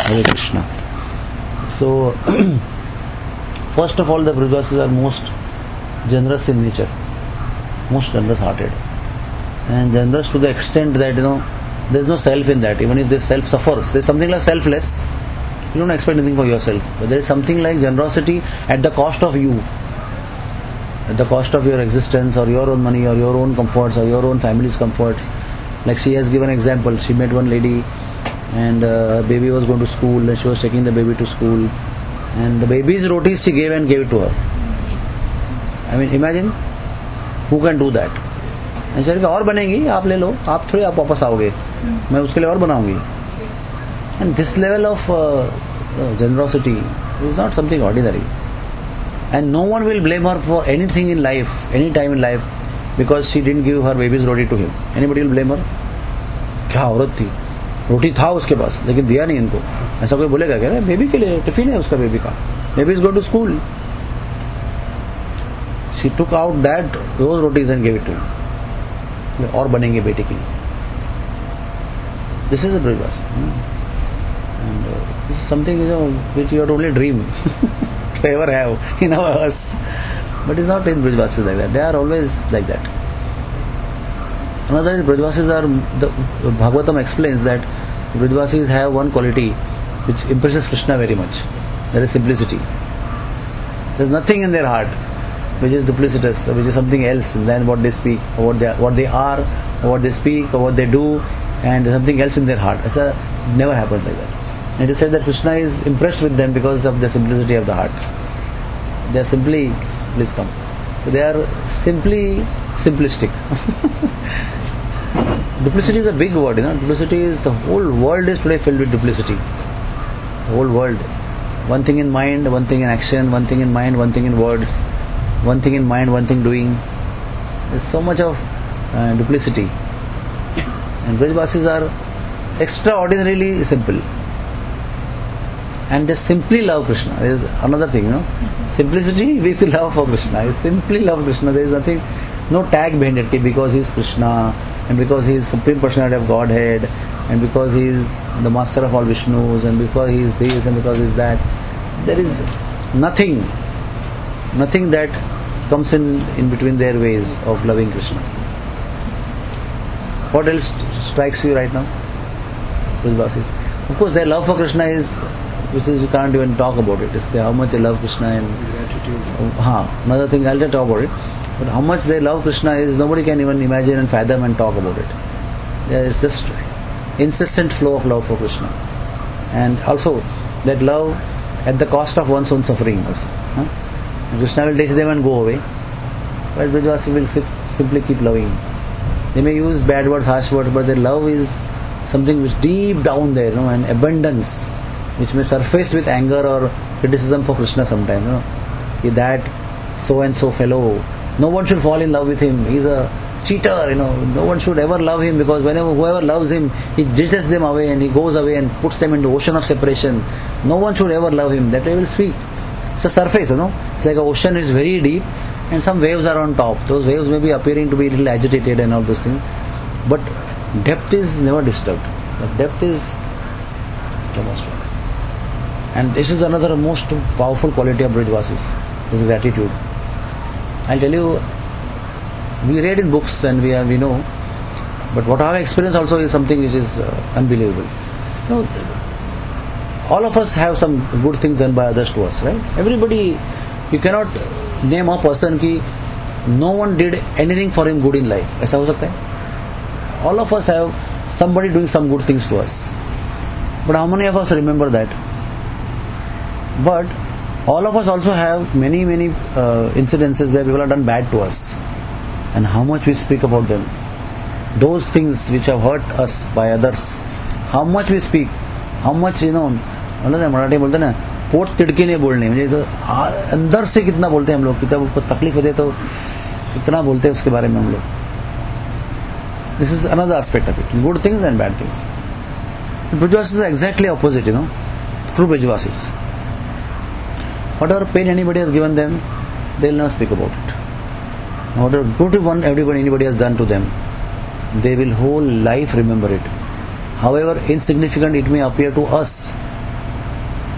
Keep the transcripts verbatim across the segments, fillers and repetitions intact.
Hare Krishna. So, first of all, the Brajvasis are most generous in nature, most generous hearted, and generous to the extent that, you know, there is no self in that. Even if this self suffers, there is something like selfless. You don't expect anything for yourself, but there is something like generosity at the cost of you, at the cost of your existence, or your own money, or your own comforts, or your own family's comforts. Like she has given an example. She met one lady, and uh, her baby was going to school, and she was taking the baby to school, and the baby's rotis she gave and gave it to her. I mean, imagine who can do that. And she said, और बनेगी, आप ले लो, आप थोड़ी आप वापस आओगे, मैं उसके लिए और बनाऊंगी. And this level of uh, uh, generosity is not something ordinary. And no one will blame her for anything in life, any time in life, because she didn't give her baby's roti to him. Anybody will blame her? क्या औरत थी, रोटी था उसके पास लेकिन दिया नहीं इनको. ऐसा कोई बोलेगा क्या? बेबी के लिए टिफिन है उसका, बेबी का, baby is go to school. She took out that those rotis and gave it to him. और बनेंगे बेटे के लिए. This is a Brajvasi. And uh, this is something, you know, which you have to only dream to ever have in our house. But it's not in Brajvasis like that. They are always like that. Another is Brajvasis are, the, the Bhagavatam explains that Brajvasis have one quality which impresses Krishna very much. That is simplicity. There is nothing in their heart which is duplicitous, or which is something else than what they speak, or what they are, what they are, or what they speak, or what they do, and there's something else in their heart. It's a, it never happens like that. And it is said that Krishna is impressed with them because of the simplicity of the heart. They are simply, please come. So they are simply simplistic. Duplicity is a big word, you know. Duplicity is, the whole world is today filled with duplicity. The whole world. One thing in mind, one thing in action, one thing in mind, one thing in words, one thing in mind, one thing doing. There's so much of uh, duplicity. And Brajvasis are extraordinarily simple. And they simply love Krishna. There is another thing, you know. Simplicity with love for Krishna. They simply love Krishna. There is nothing, no tag behind it, because he is Krishna, and because he is Supreme Personality of Godhead, and because he is the master of all Vishnus, and because he is this, and because he is that. There is nothing, nothing that comes in, in between their ways of loving Krishna. What else strikes you right now? Brajvasis. Of course, their love for Krishna is, which is, you can't even talk about it. It's the, how much they love Krishna, and gratitude. Uh, another thing, I'll just talk about it. But how much they love Krishna is, nobody can even imagine and fathom and talk about it. There is just incessant flow of love for Krishna, and also that love at the cost of one's own suffering also. Huh? Krishna will take them and go away, but Brajvasi will simply keep loving. They may use bad words, harsh words, but their love is something which deep down there, you know, and abundance, which may surface with anger or criticism for Krishna sometimes. You know, that so and so fellow, no one should fall in love with him. He's a cheater. You know, no one should ever love him, because whenever whoever loves him, he ditches them away and he goes away and puts them into the ocean of separation. No one should ever love him. That way will speak. It's a surface, you know. It's like an ocean is very deep, and some waves are on top. Those waves may be appearing to be a little agitated and all those things, but depth is never disturbed. The depth is the most one. And this is another most powerful quality of Brajvasis, is gratitude. I'll tell you, we read in books and we, are, we know, but what I have experienced also is something which is uh, unbelievable. You know, all of us have some good things done by others to us, right? Everybody, you cannot name a person ki no one did anything for him good in life. ऐसा हो सकता है? All of us have somebody doing some good things to us. But how many of us remember that? But all of us also have many, many uh, incidences where people have done bad to us. And how much we speak about them. Those things which have hurt us by others. How much we speak. How much, you know, Marathi बोलते हैं ना, pot Tidke नहीं बोलने, म्हणजे अंदर से कितना बोलते हैं हम लोग, कितना उनको तकलीफ होती है तो कितना बोलते हैं उसके बारे में हम लोग. This is another aspect of it. Good things and bad things. Brajvasis are exactly opposite, you know. True Brajvasis. Whatever pain anybody has given them, they will not speak about it. Whatever good one everybody anybody has done to them, they will whole life remember it. However insignificant it may appear to us,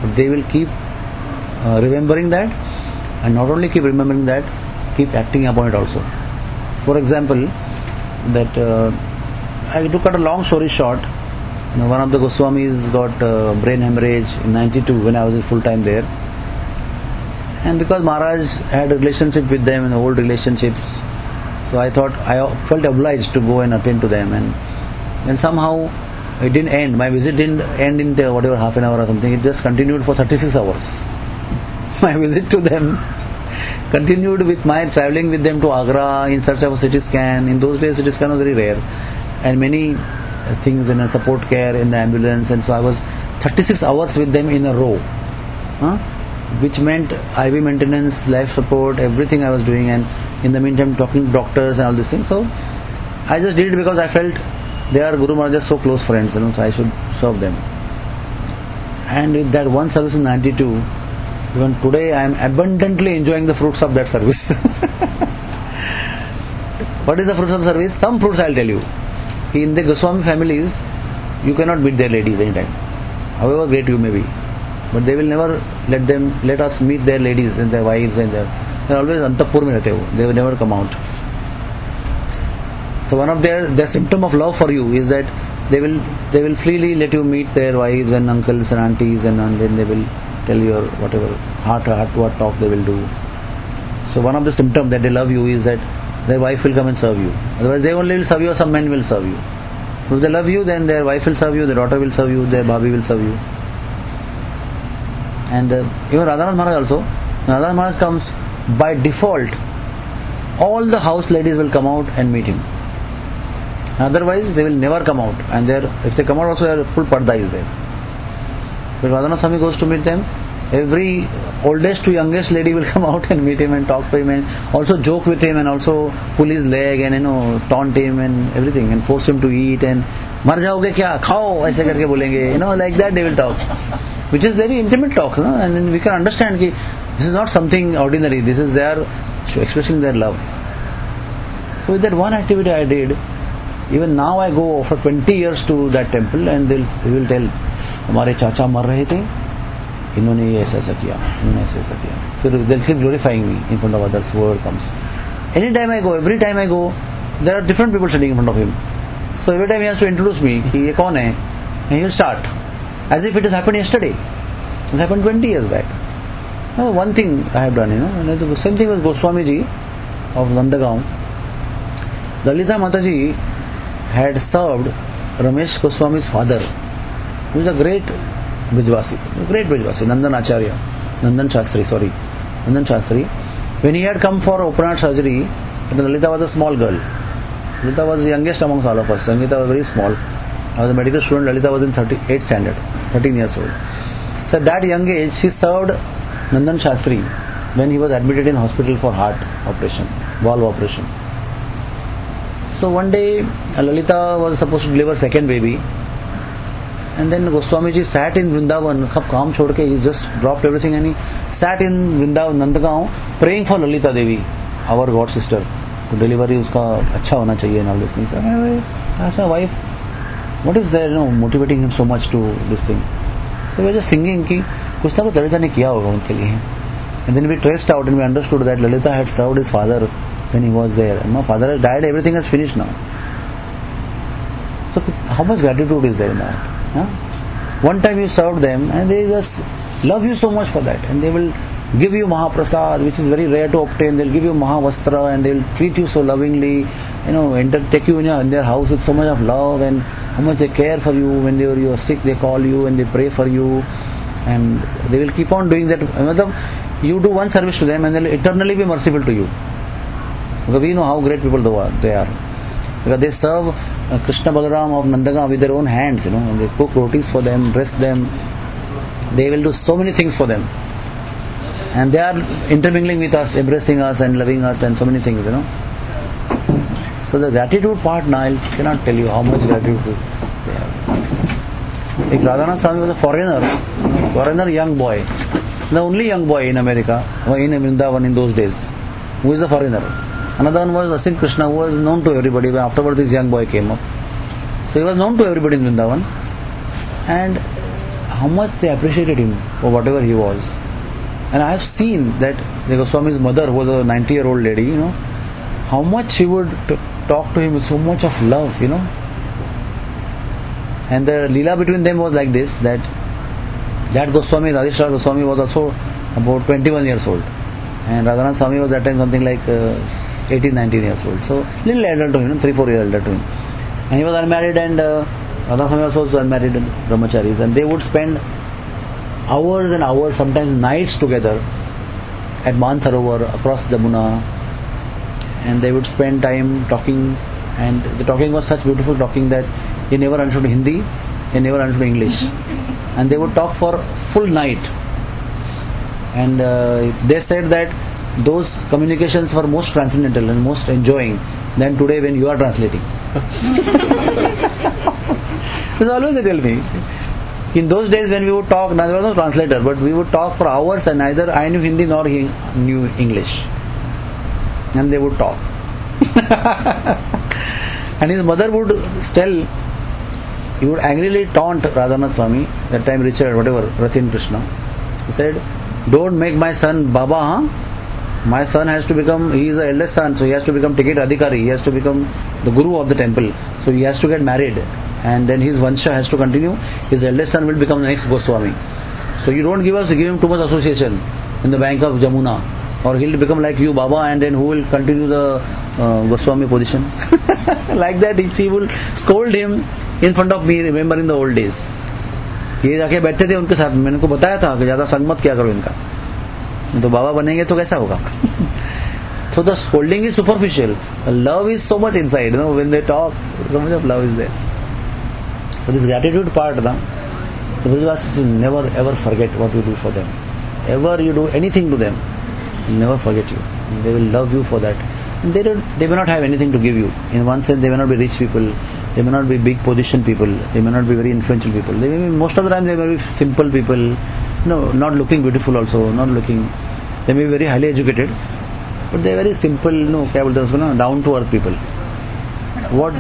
But they will keep uh, remembering that, and not only keep remembering that, keep acting upon it also. For example, that uh, I to cut a long story short, you know, one of the Goswamis got uh, brain hemorrhage in ninety-two when I was full time there, and because Maharaj had a relationship with them and old relationships, so I thought I felt obliged to go and attend to them, and and somehow it didn't end. My visit didn't end in the, whatever half an hour or something. It just continued for thirty-six hours. My visit to them continued with my travelling with them to Agra in search of a C T scan. In those days, C T scan was very rare, and many things in a support care in the ambulance, and so I was thirty-six hours with them in a row, huh? Which meant I V maintenance, life support, everything I was doing, and in the meantime talking to doctors and all these things. So I just did it because I felt they are Guru Maharaj's so close friends, you know, so I should serve them. And with that one service in ninety-two, even today I am abundantly enjoying the fruits of that service. What is the fruits of service? Some fruits I will tell you. In the Goswami families, you cannot meet their ladies anytime, however great you may be. But they will never let them let us meet their ladies and their wives, and their they are always antapur mein rehte ho. They will never come out. So one of their their symptom of love for you is that they will they will freely let you meet their wives and uncles and aunties, and, and then they will tell you whatever heart heart what talk they will do. So one of the symptoms that they love you is that their wife will come and serve you. Otherwise they only will serve you, or some men will serve you. If they love you, then their wife will serve you, their daughter will serve you, their bhabhi will serve you. And uh, even Radhanath Maharaj also, Radhanath Maharaj comes by default, all the house ladies will come out and meet him. Otherwise they will never come out, and there if they come out also their full parda is there. But Radhanath Swami goes to meet them, every oldest to youngest lady will come out and meet him and talk to him, and also joke with him, and also pull his leg and, you know, taunt him and everything, and force him to eat, and mar jaoge kya, khao, aise karke bolenge, you know, like that they will talk, which is very intimate talks, no? And then we can understand ki this is not something ordinary, this is their expressing their love. So with that one activity I did, even now I go for twenty years to that temple, and they'll he will tell, हमारे चाचा मर रहे थे, इन्होंने ये ऐसा ऐसा किया, इन्होंने ऐसा ऐसा किया. फिर they'll keep glorifying me in front of others, whoever comes. Anytime I go, every time I go, there are different people sitting in front of him. So every time he has to introduce me, कि ये कौन है, and he will start as if it has happened yesterday. It happened twenty years back. Now, one thing I have done, you know, and the same thing with Goswami ji of Nandagaon. Lalita Mataji had served Ramesh Goswami's father, who is a great Brijvasi, great Brijvasi, Nandan Acharya, Nandan Shastri, sorry, Nandan Shastri. When he had come for open heart surgery, Lalita was a small girl. Lalita was the youngest amongst all of us. Lalita was very small. I was a medical student. Lalita was in thirty-eighth standard, thirteen years old. So at that young age, she served Nandan Shastri when he was admitted in hospital for heart operation, valve operation. So one day, Lalita was supposed to deliver second baby, and then Goswami ji sat in Vrindavan, kab kaam chhod ke, he just dropped everything and he sat in Vrindavan, Nandagaon, praying for Lalita Devi, our god sister. Delivery uska acha hona chahiye and all these things. I asked my wife, what is there, you know, motivating him so much to this thing? So we were just thinking ki kuch na kuch Lalita ne kiya hoga unke liye. And then we traced out and we understood that Lalita had served his father when he was there. And my father has died, everything has finished now. So how much gratitude is there in that? Huh? One time you served them and they just love you so much for that, and they will give you Mahaprasad, which is very rare to obtain. They'll give you Mahavastra and they'll treat you so lovingly, you know, enter, take you in, your, in their house with so much of love, and how much they care for you. When they you are sick, they call you and they pray for you, and they will keep on doing that. You do one service to them and they'll eternally be merciful to you, because we know how great people they are. Because they serve uh, Krishna Balaram of Nandagaon with their own hands, you know, and they cook rotis for them, dress them, they will do so many things for them, and they are intermingling with us, embracing us and loving us and so many things, you know. So the gratitude part now, I cannot tell you how much gratitude they have. Like Radhanath Swami was a foreigner, foreigner young boy, the only young boy in America, or in Vrindavan in those days, who is a foreigner. Another one was Asim Krishna, who was known to everybody. Afterwards this young boy came up. So he was known to everybody in Vrindavan. And how much they appreciated him for whatever he was. And I have seen that the Goswami's mother, who was a ninety year old lady, you know, how much she would t- talk to him with so much of love, you know. And the Leela between them was like this, that that Goswami, Radheshwar Goswami, was also about twenty-one years old. And Radhanath Swami was that time something like uh, eighteen, nineteen years old. So little elder to him, you know, three, four years elder to him. And he was unmarried, and uh, Radhanath Swami was also unmarried and brahmacharis. And they would spend hours and hours, sometimes nights together at Mansarovar, across Jamuna. And they would spend time talking, and the talking was such beautiful talking that he never understood Hindi, he never understood English. And they would talk for full night. And uh, they said that those communications were most transcendental and most enjoying than today when you are translating. That's always they tell me. In those days when we would talk, now there was no translator, but we would talk for hours and neither I knew Hindi nor he knew English. And they would talk. And his mother would tell, he would angrily taunt Radhanath Swami, that time Richard, whatever, Rathin Krishna. He said, don't make my son Baba, huh? My son has to become, he is the eldest son, so he has to become Ticket Adhikari, he has to become the guru of the temple. So he has to get married, and then his Vansha has to continue. His eldest son will become the next Goswami. So you don't give us, give him too much association in the bank of Jamuna, or he'll become like you, Baba, and then who will continue the uh, Goswami position. Like that, she will scold him in front of me, remembering the old days. ये जाके बैठते थे उनके साथ, मैंने उनको बताया था कि ज्यादा संग मत किया करो इनका, तो बाबा बनेंगे तो कैसा होगा. So the scolding is superficial. The love is so much inside, you know, when they talk, so much of love is there. So this gratitude part, the Brajvasis will never ever forget what you do for them. Ever you do anything to them, they'll never forget you. They will love you for that. And they don't, they may not have anything to give you. In one sense, they may not be rich people. They may not be big position people. They may not be very influential people. They may be, most of the time they may be simple people, you know, not looking beautiful also, not looking. They may be very highly educated, but they are very simple, you know, down to earth people. What?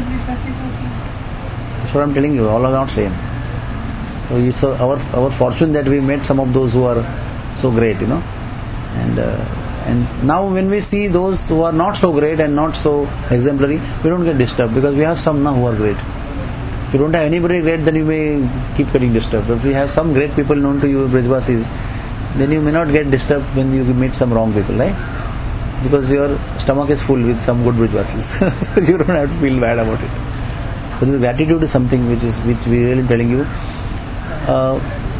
That's what I'm telling you. All are not same. So it's our our fortune that we met some of those who are so great, you know, and. Uh, And now when we see those who are not so great and not so exemplary, we don't get disturbed because we have some now who are great. If you don't have anybody great, then you may keep getting disturbed. But if you have some great people known to you, Brajvasis, then you may not get disturbed when you meet some wrong people, right? Because your stomach is full with some good Brajvasis. So you don't have to feel bad about it. But this gratitude is something which is which we really telling you. Uh,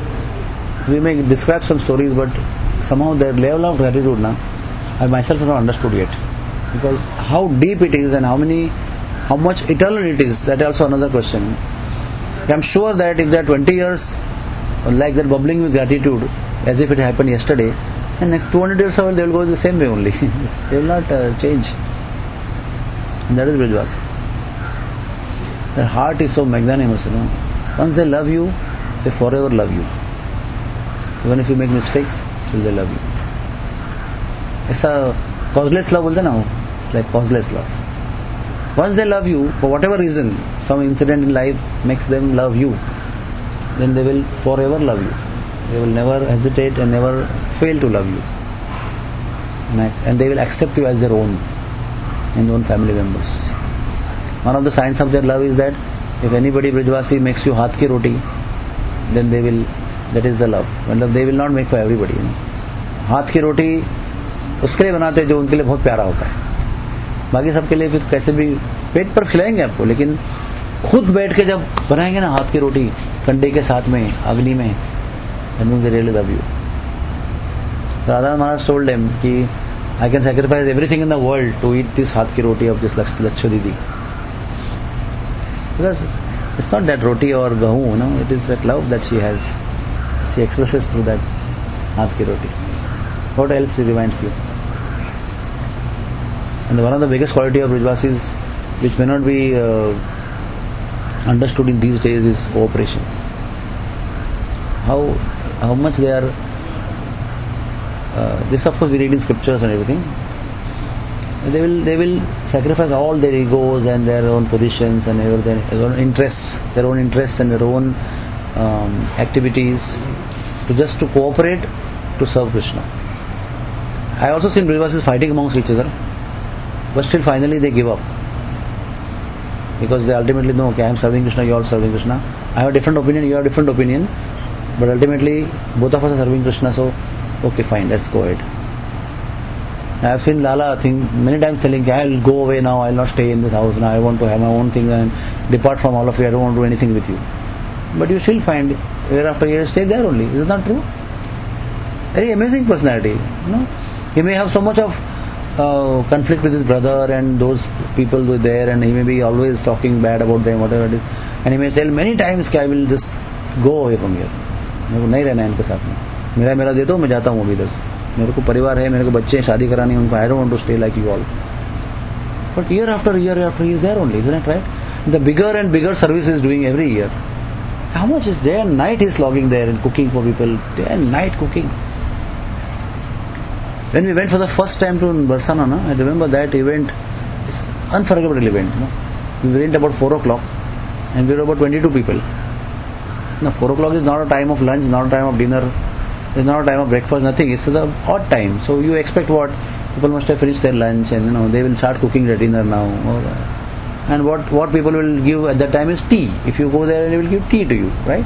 we may describe some stories, but somehow their level of gratitude, na, I myself have not understood yet, because how deep it is and how many, how much eternal it is, that is also another question. I'm sure that if they are twenty years like that bubbling with gratitude as if it happened yesterday, and next two hundred years old they will go the same way only. They will not uh, change. And that is Brajvasi. Their heart is so magnanimous, you know. Once they love you, they forever love you. Even if you make mistakes, still they love you. ऐसा causeless love बोलते ना, it's like causeless love. Once they love you, for whatever reason, some incident in life makes them love you, then they will forever love you. They will never hesitate and never fail to love you. And they will accept you as their own, and their own family members. One of the signs of their love is that if anybody Brajvasi makes you haath ki roti, then they will, that is the love. मतलब they will not make for everybody, you know. हाथ की रोटी उसके लिए बनाते हैं जो उनके लिए बहुत प्यारा होता है. बाकी सबके लिए फिर कैसे भी पेट पर खिलाएंगे आपको, लेकिन खुद बैठ के जब बनाएंगे ना हाथ की रोटी कंडे के साथ में, अग्नि में, then they really love you. Radha Maharaj told them कि I can sacrifice everything in the world to eat this हाथ की रोटी of this Laksho Didi. Because it's not that roti or gahu, no, it is that love that she has. She expresses through that हाथ की रोटी. What else reminds you? And one of the biggest quality of Brajvasis, which may not be uh, understood in these days, is cooperation. How how much they are. Uh, this, of course, we read in scriptures and everything. They will they will sacrifice all their egos and their own positions and their, their own interests, their own interests and their own um, activities, to just to cooperate to serve Krishna. I also seen Brajvasis fighting amongst each other, but still finally they give up, because they ultimately know, okay, I am serving Krishna, you are serving Krishna. I have a different opinion, you have a different opinion, but ultimately both of us are serving Krishna, so okay, fine, let's go ahead. I have seen Lala think many times telling, I will go away now, I will not stay in this house now, I want to have my own thing and depart from all of you, I don't want to do anything with you. But you still find year after year stay there only. Is it not true? Very amazing personality. You know, he may have so much of uh, conflict with his brother and those people who are there, and he may be always talking bad about them, whatever it is, and he may tell many times, I will just go away from here. मेरे को नहीं रहना है इनके साथ में, मेरा मेरा दे दो, मैं जाता हूँ अभी इधर से, मेरे को परिवार है, मेरे को बच्चे हैं, शादी करानी है उनको, I don't want to stay like you all. But year after year after he is there only, isn't it right? The bigger and bigger service he is doing every year. How much is day and night he is logging there and cooking for people, day and night cooking. When we went for the first time to Barsana, no, I remember that event, it's an unforgettable event. No? We went about four o'clock and we were about twenty-two people. Now four o'clock is not a time of lunch, not a time of dinner, it's not a time of breakfast, nothing. It's the odd time. So you expect what? People must have finished their lunch and you know they will start cooking their dinner now. Or, and what, what people will give at that time is tea. If you go there, they will give tea to you, right?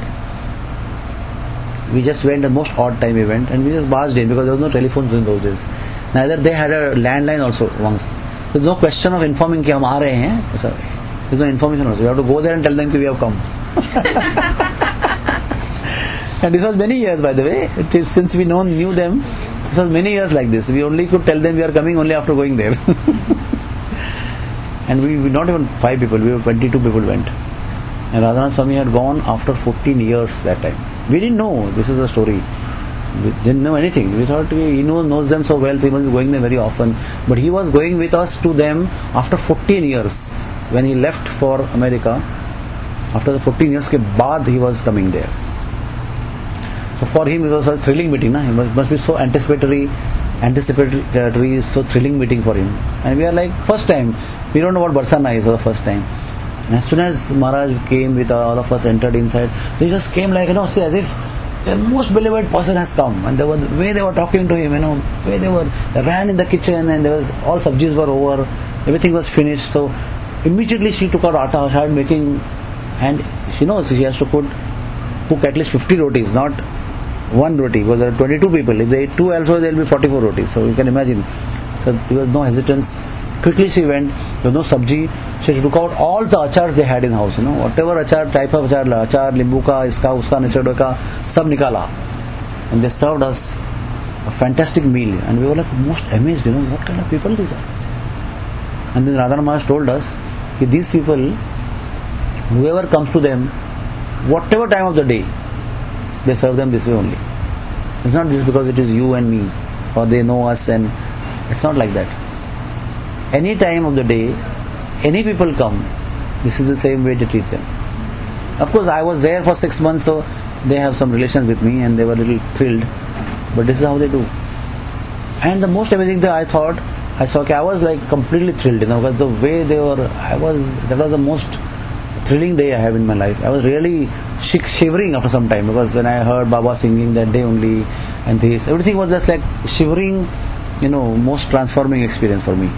We just went the most odd time event and we just barged in because there was no telephones in those days. Neither they had a landline also once. There's no question of informing कि हम आ रहे हैं. There's no information also. You have to go there and tell them that we have come. And this was many years, by the way. It is, since we know, knew them, this was many years like this. We only could tell them we are coming only after going there. And we were not even five people, we were twenty-two people went. And Radhanath Swami had gone after fourteen years that time. We didn't know this is a story. We didn't know anything. We thought he knows, knows them so well, so he must be going there very often. But he was going with us to them after fourteen years. When he left for America, after the fourteen years ke baad he was coming there. So for him it was a thrilling meeting. Na? It must, must be so anticipatory, anticipatory, so thrilling meeting for him. And we are like, first time, we don't know what Barsana is for the first time. And as soon as Maharaj came with all of us, entered inside, they just came like, you know, see, as if the most beloved person has come. And they were, the way they were talking to him, you know, the way they were, they ran in the kitchen and there was, all sabjis were over, everything was finished. So immediately she took out atta, started making, and she knows she has to put, cook at least fifty rotis, not one roti, because there are twenty-two people. If they eat two also, there will be forty-four rotis. So you can imagine. So there was no hesitance. Quickly she went, there was no sabji. She took out all the achars they had in house, you know, whatever achar, type of achar, achar, limbu ka, iska, uska, nisedo ka, sab nikala. And they served us a fantastic meal. And we were like most amazed, you know, what kind of people these are. And then Radha Maharaj told us, that these people, whoever comes to them, whatever time of the day, they serve them this way only. It's not just because it is you and me, or they know us, and it's not like that. Any time of the day, any people come, this is the same way to treat them. Of course, I was there for six months, so they have some relations with me and they were a little thrilled. But this is how they do. And the most amazing thing I thought, I saw, okay, I was like completely thrilled, you know, because the way they were, I was, that was the most thrilling day I have in my life. I was really shivering after some time, because when I heard Baba singing that day only, and this, everything was just like shivering, you know, most transforming experience for me.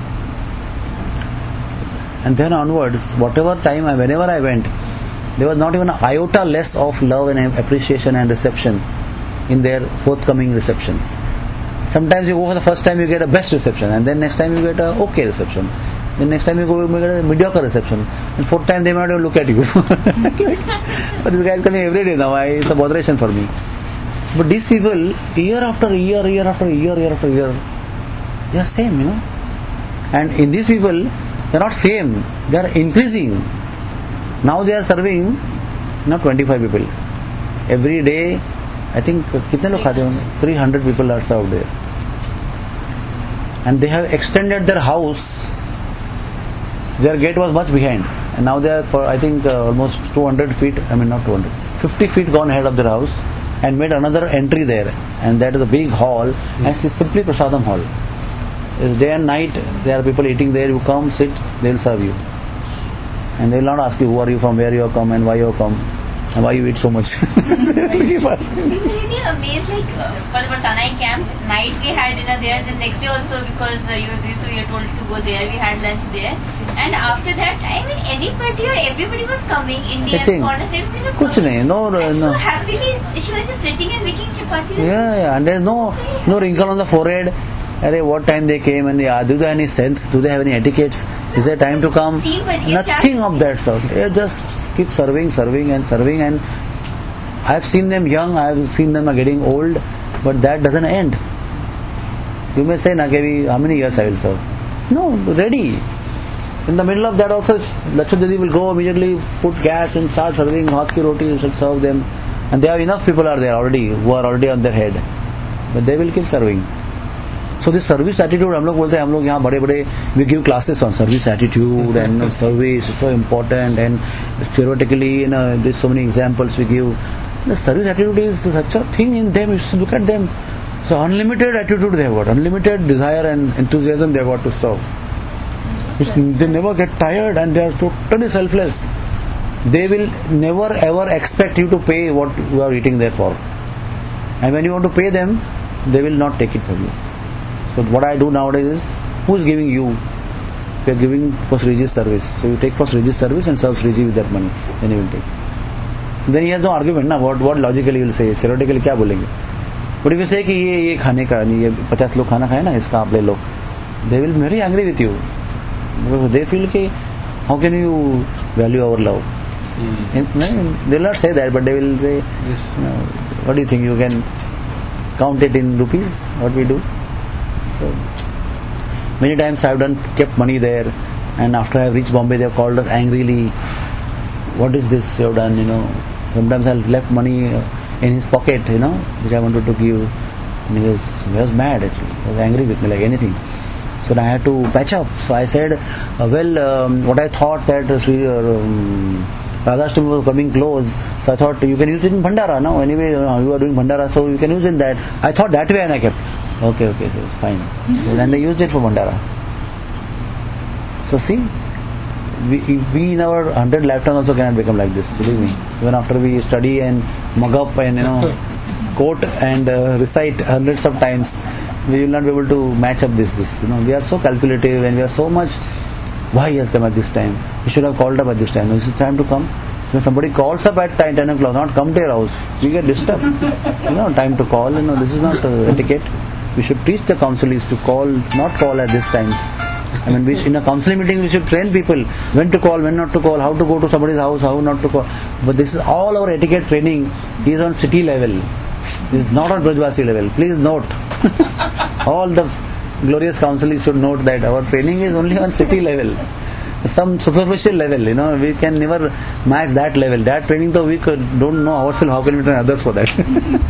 And then onwards, whatever time, I, whenever I went, there was not even an iota less of love and appreciation and reception in their forthcoming receptions. Sometimes you go for the first time, you get a best reception, and then next time you get a okay reception. Then next time you go, you get a mediocre reception, and fourth time they might even look at you. But this guy is coming every day now. I, it's a botheration for me. But these people, year after year, year after year, year after year, they are same, you know. And in these people, they are not same. They are increasing. Now they are serving not twenty-five people. Every day, I think, कितने लोग खाते होंगे? three hundred people are served there. And they have extended their house. Their gate was much behind. And now they are, for I think, uh, almost two hundred feet, I mean not two hundred, fifty feet gone ahead of their house, and made another entry there. And that is a big hall, mm. and it's simply Prasadam hall. It's day and night, there are people eating there, you come, sit, they will serve you. And they will not ask you who are you from, where you have come and why you have come. And why you eat so much? They will keep asking. I'm really amazed. Like uh, for the Tanai camp, night we had dinner there. The next day also, because uh, you were so you were told to go there, we had lunch there. And after that, I mean, anybody or everybody was coming. Indians, foreigners, everybody was Kuch coming. nahi, no, and no. so happily, she was just sitting and making chapati. Yeah, yeah, and there's no no wrinkle on the forehead. Arey, what time they came and they are, do they have any sense? Do they have any etiquettes? Is there time to come? Nothing of that sort. They just keep serving, serving and serving, and I've seen them young, I've seen them getting old, but that doesn't end. You may say, Nakevi, how many years I will serve? No, ready. In the middle of that also, Lakshmi Didi will go immediately, put gas and start serving hot ki roti, you should serve them. And there are enough people are there already, who are already on their head. But they will keep serving. So this service attitude, हम लोग बोलते हैं हम लोग यहाँ बड़े बड़े we give classes on service attitude and you know, service is so important and theoretically you know there's so many examples we give. The service attitude is such a thing in them. You should look at them. So unlimited attitude they have got, unlimited desire and enthusiasm they have got to serve. It's, they never get tired and they are totally selfless. They will never ever expect you to pay what you are eating there for. And when you want to pay them, they will not take it from you. So what I do nowadays is, who is giving you? We are giving for Sriji's service. So you take for Sriji's service and serve Sriji with that money. Then you will take. Then he has no argument. Na? What, what logically he will say? Theoretically क्या बोलेंगे? But if you say कि ये ये खाने का नहीं ये पचास लोग खाना खाए ना इसका आप ले लो, they will be very angry with you. Because they feel कि how can you value our love? Mm. They will not say that, but they will say, yes. You know, what do you think? You can count it in rupees? What we do? So many times I have done kept money there, and after I have reached Bombay, they have called us angrily. What is this you have done? You know, sometimes I have left money in his pocket, you know, which I wanted to give, and he was he was mad actually. He was angry with me like anything. So I had to patch up. So I said, uh, well, um, what I thought that uh, Sri, um, Radhashtami was coming close, so I thought you can use it in Bhandara now. Anyway, uh, you are doing Bhandara, so you can use it that. I thought that way, and I kept. Okay, okay, so it's fine. So then they used it for Bhandara. So see, we, we in our hundred lifetimes also cannot become like this. Believe me. Even after we study and mug up and you know quote and uh, recite hundreds of times, we will not be able to match up this. This you know we are so calculative and we are so much. Why he has come at this time? He should have called up at this time. Is it time to come? When somebody calls up at ten o'clock, not come to your house, we get disturbed. You know, time to call. You know, this is not uh, etiquette. We should teach the counselees to call, not call at these times. I mean, we, in a counseling meeting, we should train people when to call, when not to call, how to go to somebody's house, how not to call. But this is all our etiquette training is on city level. This is not on Brajvasi level. Please note. All the glorious counselees should note that our training is only on city level. Some superficial level, you know, we can never match that level. That training, though, we could, don't know ourselves, how can we train others for that?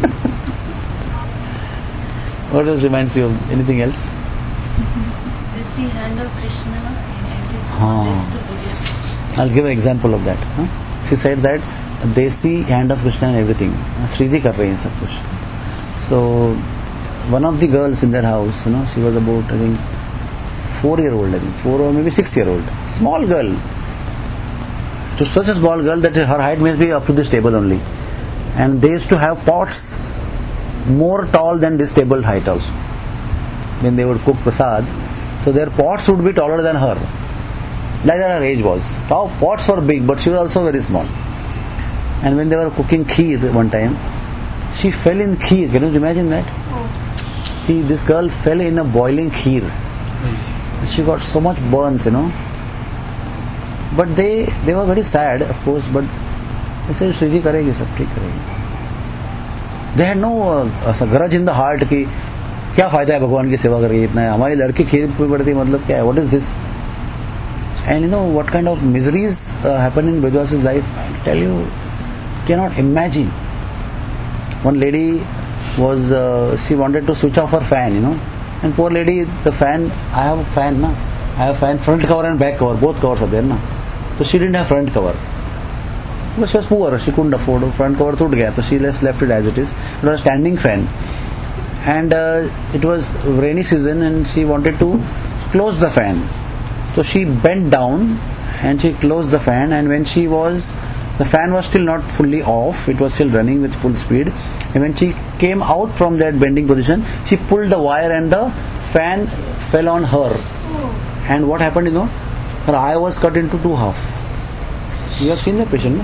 What else reminds you of anything else? We see hand of Krishna in every smallest to biggest. I'll give an example of that. Huh? She said that they see hand of Krishna in everything. Sriji kar rahi hai sab kuch. So one of the girls in their house, you know, she was about I think four year old, I think four or maybe six year old, small girl. So such a small girl that her height may be up to this table only, and they used to have pots more tall than this table height also when they would cook prasad. So their pots would be taller than her, like that her age was. Now pots were big, but she was also very small. And when they were cooking kheer one time, she fell in kheer. Can you imagine that? See, this girl fell in a boiling kheer. She got so much burns, you know. But they they were very sad, of course. But they said, Sriji karegi, sab theek karegi. They had no uh, grudge in the heart कि क्या फायदा है भगवान की सेवा करके इतना है हमारी लड़की खीर पे पड़ती मतलब क्या है what is this and you know what kind of miseries uh, happen in Brajvasi's life I tell you cannot imagine. One lady was uh, she wanted to switch off her fan, you know, and poor lady the fan I have a fan na I have a fan front cover and back cover, both covers are there na, so she didn't have front cover. Because she was poor, she couldn't afford a front cover टूट गया, so she just left it as it is. It was a standing fan, and uh, it was rainy season, and she wanted to close the fan. So she bent down and she closed the fan, and when she was The fan was still not fully off, it was still running with full speed. And when she came out from that bending position, she pulled the wire and the fan fell on her. And what happened, you know? Her eye was cut into two half. You have seen that patient, no?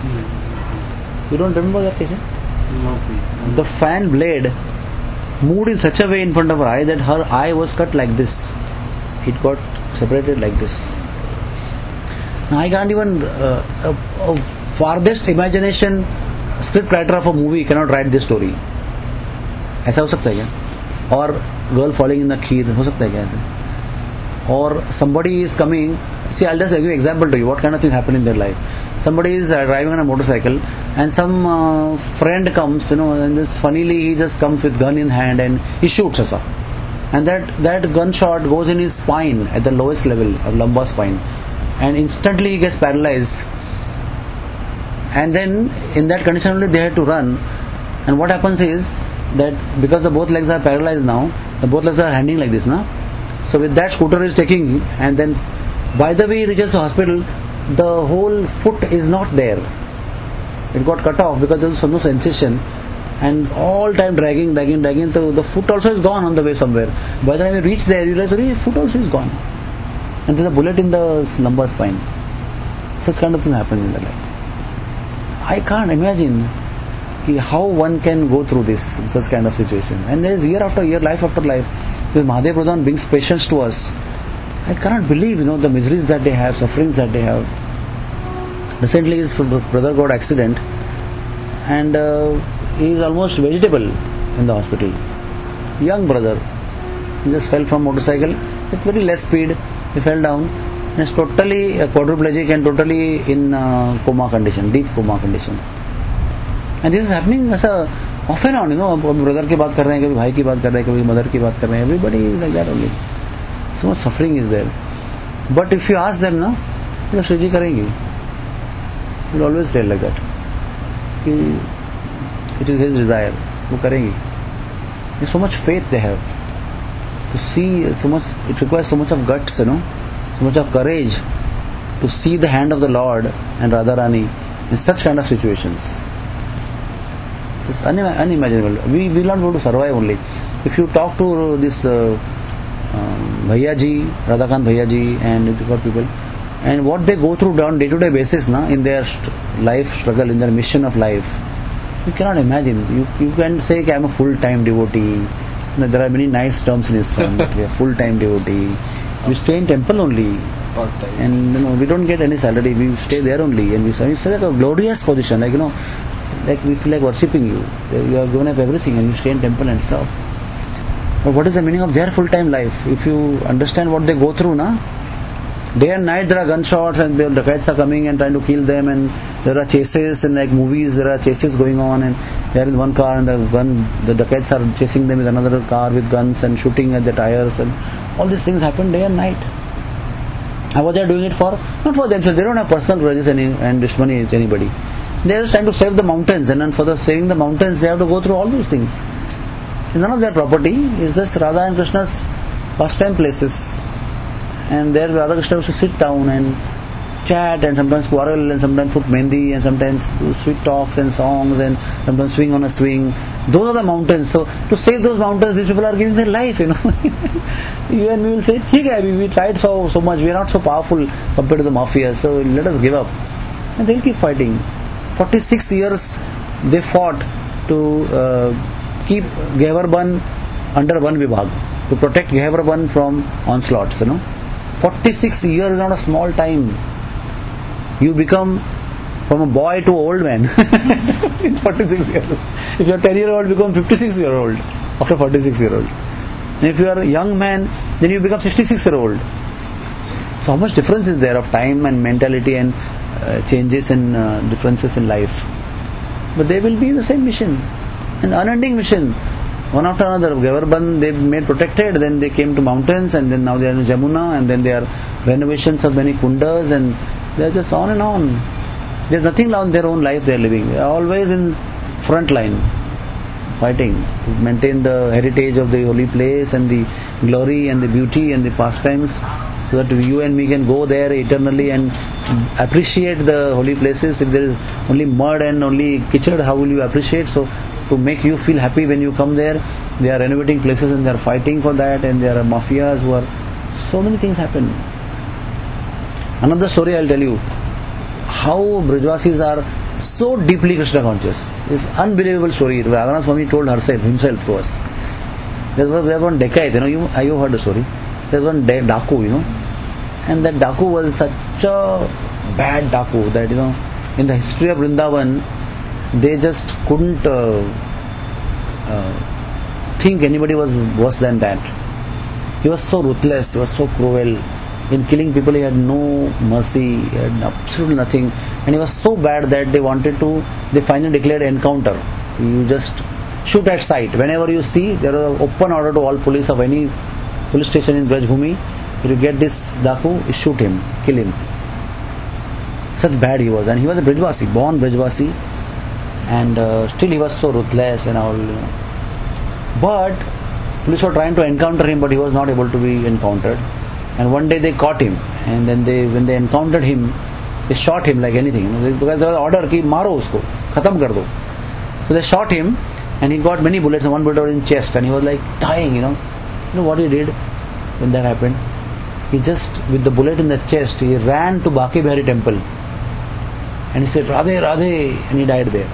You don't remember that patient? No. The fan blade moved in such a way in front of her eye that her eye was cut like this. It got separated like this. Now I can't even uh, a, a farthest imagination script writer of a movie cannot write this story. ऐसा हो सकता है क्या? Or girl falling in the खीर हो सकता है क्या ऐसे? Or somebody is coming. See, I'll just give you an example to you. What kind of thing happened in their life? Somebody is uh, driving on a motorcycle, and some uh, friend comes, you know, and this funnily he just comes with gun in hand and he shoots us up. And that that gunshot goes in his spine at the lowest level of lumbar spine, and instantly he gets paralyzed. And then in that condition only they had to run. And what happens is that because the both legs are paralyzed now, the both legs are hanging like this now. So with that scooter is taking, and then by the way he reaches the hospital, the whole foot is not there. It got cut off because there was no sensation, and all time dragging, dragging, dragging. So the foot also is gone on the way somewhere. By the time you reach there, you realize, oh, foot also is gone, and there's a bullet in the lumbar spine. Such kind of things happen in the life. I can't imagine how one can go through this in such kind of situation. And there is year after year, life after life. This Mahadev Pradhan brings patience to us. I cannot believe, you know, the miseries that they have, sufferings that they have. Recently his brother got accident, and uh, he is almost vegetable in the hospital. Young brother. He just fell from motorcycle with very less speed. He fell down and is totally uh, quadriplegic and totally in uh, coma condition, deep coma condition. And this is happening as a off and on, you know. कभी brother की बात कर रहे हैं, कभी भाई की बात कर रहे हैं, कभी mother की बात कर रहे हैं. Everybody is like that only. So much suffering is there. But if you ask them, ना, तो श्रीजी करेंगी. Will always tell like that. It is his desire. वो करेंगी. There's so much faith they have. To see so much, it requires so much of guts, you know, so much of courage to see the hand of the Lord and Radharani in such kind of situations. It's unimaginable. We will not be able to survive only. If you talk to this uh, um, Bhaiya ji, Radhakant Bhaiya ji, and people, and what they go through on day-to-day basis, na, in their st- life struggle, in their mission of life, you cannot imagine. You you can say, I am a full-time devotee. There are many nice terms in ISKCON, but we are full-time devotee. We stay in temple only, Part-time. and you know we don't get any salary. We stay there only, and we say it's like a glorious position, like you know, like we feel like worshipping you. You have given up everything, and you stay in temple and serve. But what is the meaning of their full-time life? If you understand what they go through, na, day and night there are gunshots, and the dacoits are coming and trying to kill them, and there are chases, and like movies, there are chases going on, and they are in one car, and the gun, the dacoits are chasing them with another car with guns and shooting at the tires, and all these things happen day and night. And what they are doing it for? Not for themselves. They don't have personal grudges any, and dushmani with anybody. They are just trying to save the mountains, and then for the saving the mountains, they have to go through all those things. It's none of their property. It's just Radha and Krishna's pastime places. And there Radha Krishna used to sit down and chat, and sometimes quarrel, and sometimes put mehendi, and sometimes do sweet talks and songs, and sometimes swing on a swing. Those are the mountains. So to save those mountains, these people are giving their life, you know. You and we will say, "ठीक है, we, we tried so so much. We are not so powerful compared to the mafia. So let us give up." And they'll keep fighting. Forty-six years they fought to uh, keep Ghevar-Ban under one vibhag, to protect Ghevar-Ban from onslaughts, you know. Forty-six years is not a small time. You become from a boy to an old man in forty-six years. If you are ten year old, become fifty-six year old after forty-six year old. And if you are a young man, then you become sixty-six year old. So how much difference is there of time and mentality and uh, changes and uh, differences in life. But they will be in the same mission, an unending mission. One after another, Ghevar-Ban they made protected, then they came to mountains, and then now they are in Jamuna, and then there are renovations of many kundas, and they are just on and on. There is nothing on their own life they are living. They are always in front line, fighting to maintain the heritage of the holy place and the glory and the beauty and the pastimes so that you and me can go there eternally and appreciate the holy places. If there is only mud and only kitchen, how will you appreciate? So to make you feel happy when you come there, they are renovating places and they are fighting for that, and there are mafias who are, so many things happen. Another story I'll tell you, how Brajvasis are so deeply Krishna conscious. It's unbelievable story. Radhanath Swami told herself, himself to us. There was, there was one dacoit, you know, you, you heard the story. There was one daku, you know, and that daku was such a bad daku that, you know, in the history of Vrindavan, they just couldn't uh, uh, think anybody was worse than that. He was so ruthless, he was so cruel. In killing people, he had no mercy, he had absolutely nothing, and he was so bad that they wanted to, they finally declared encounter. You just shoot at sight. Whenever you see, there is an open order to all police of any police station in Brajbhumi. If you get this daku, you shoot him, kill him. Such bad he was, and he was a Brajvasi, born Brajvasi, and uh, still he was so ruthless and all. You know. But police were trying to encounter him, but he was not able to be encountered. And one day they caught him, and then they, when they encountered him, they shot him like anything. You know, because there was order ki maro usko, khatam kar do. So they shot him, and he got many bullets, and one bullet was in chest, and he was like dying, you know. You know what he did when that happened? He just, with the bullet in the chest, he ran to Baki Bihari temple, and he said, Radhe, Radhe, and he died there.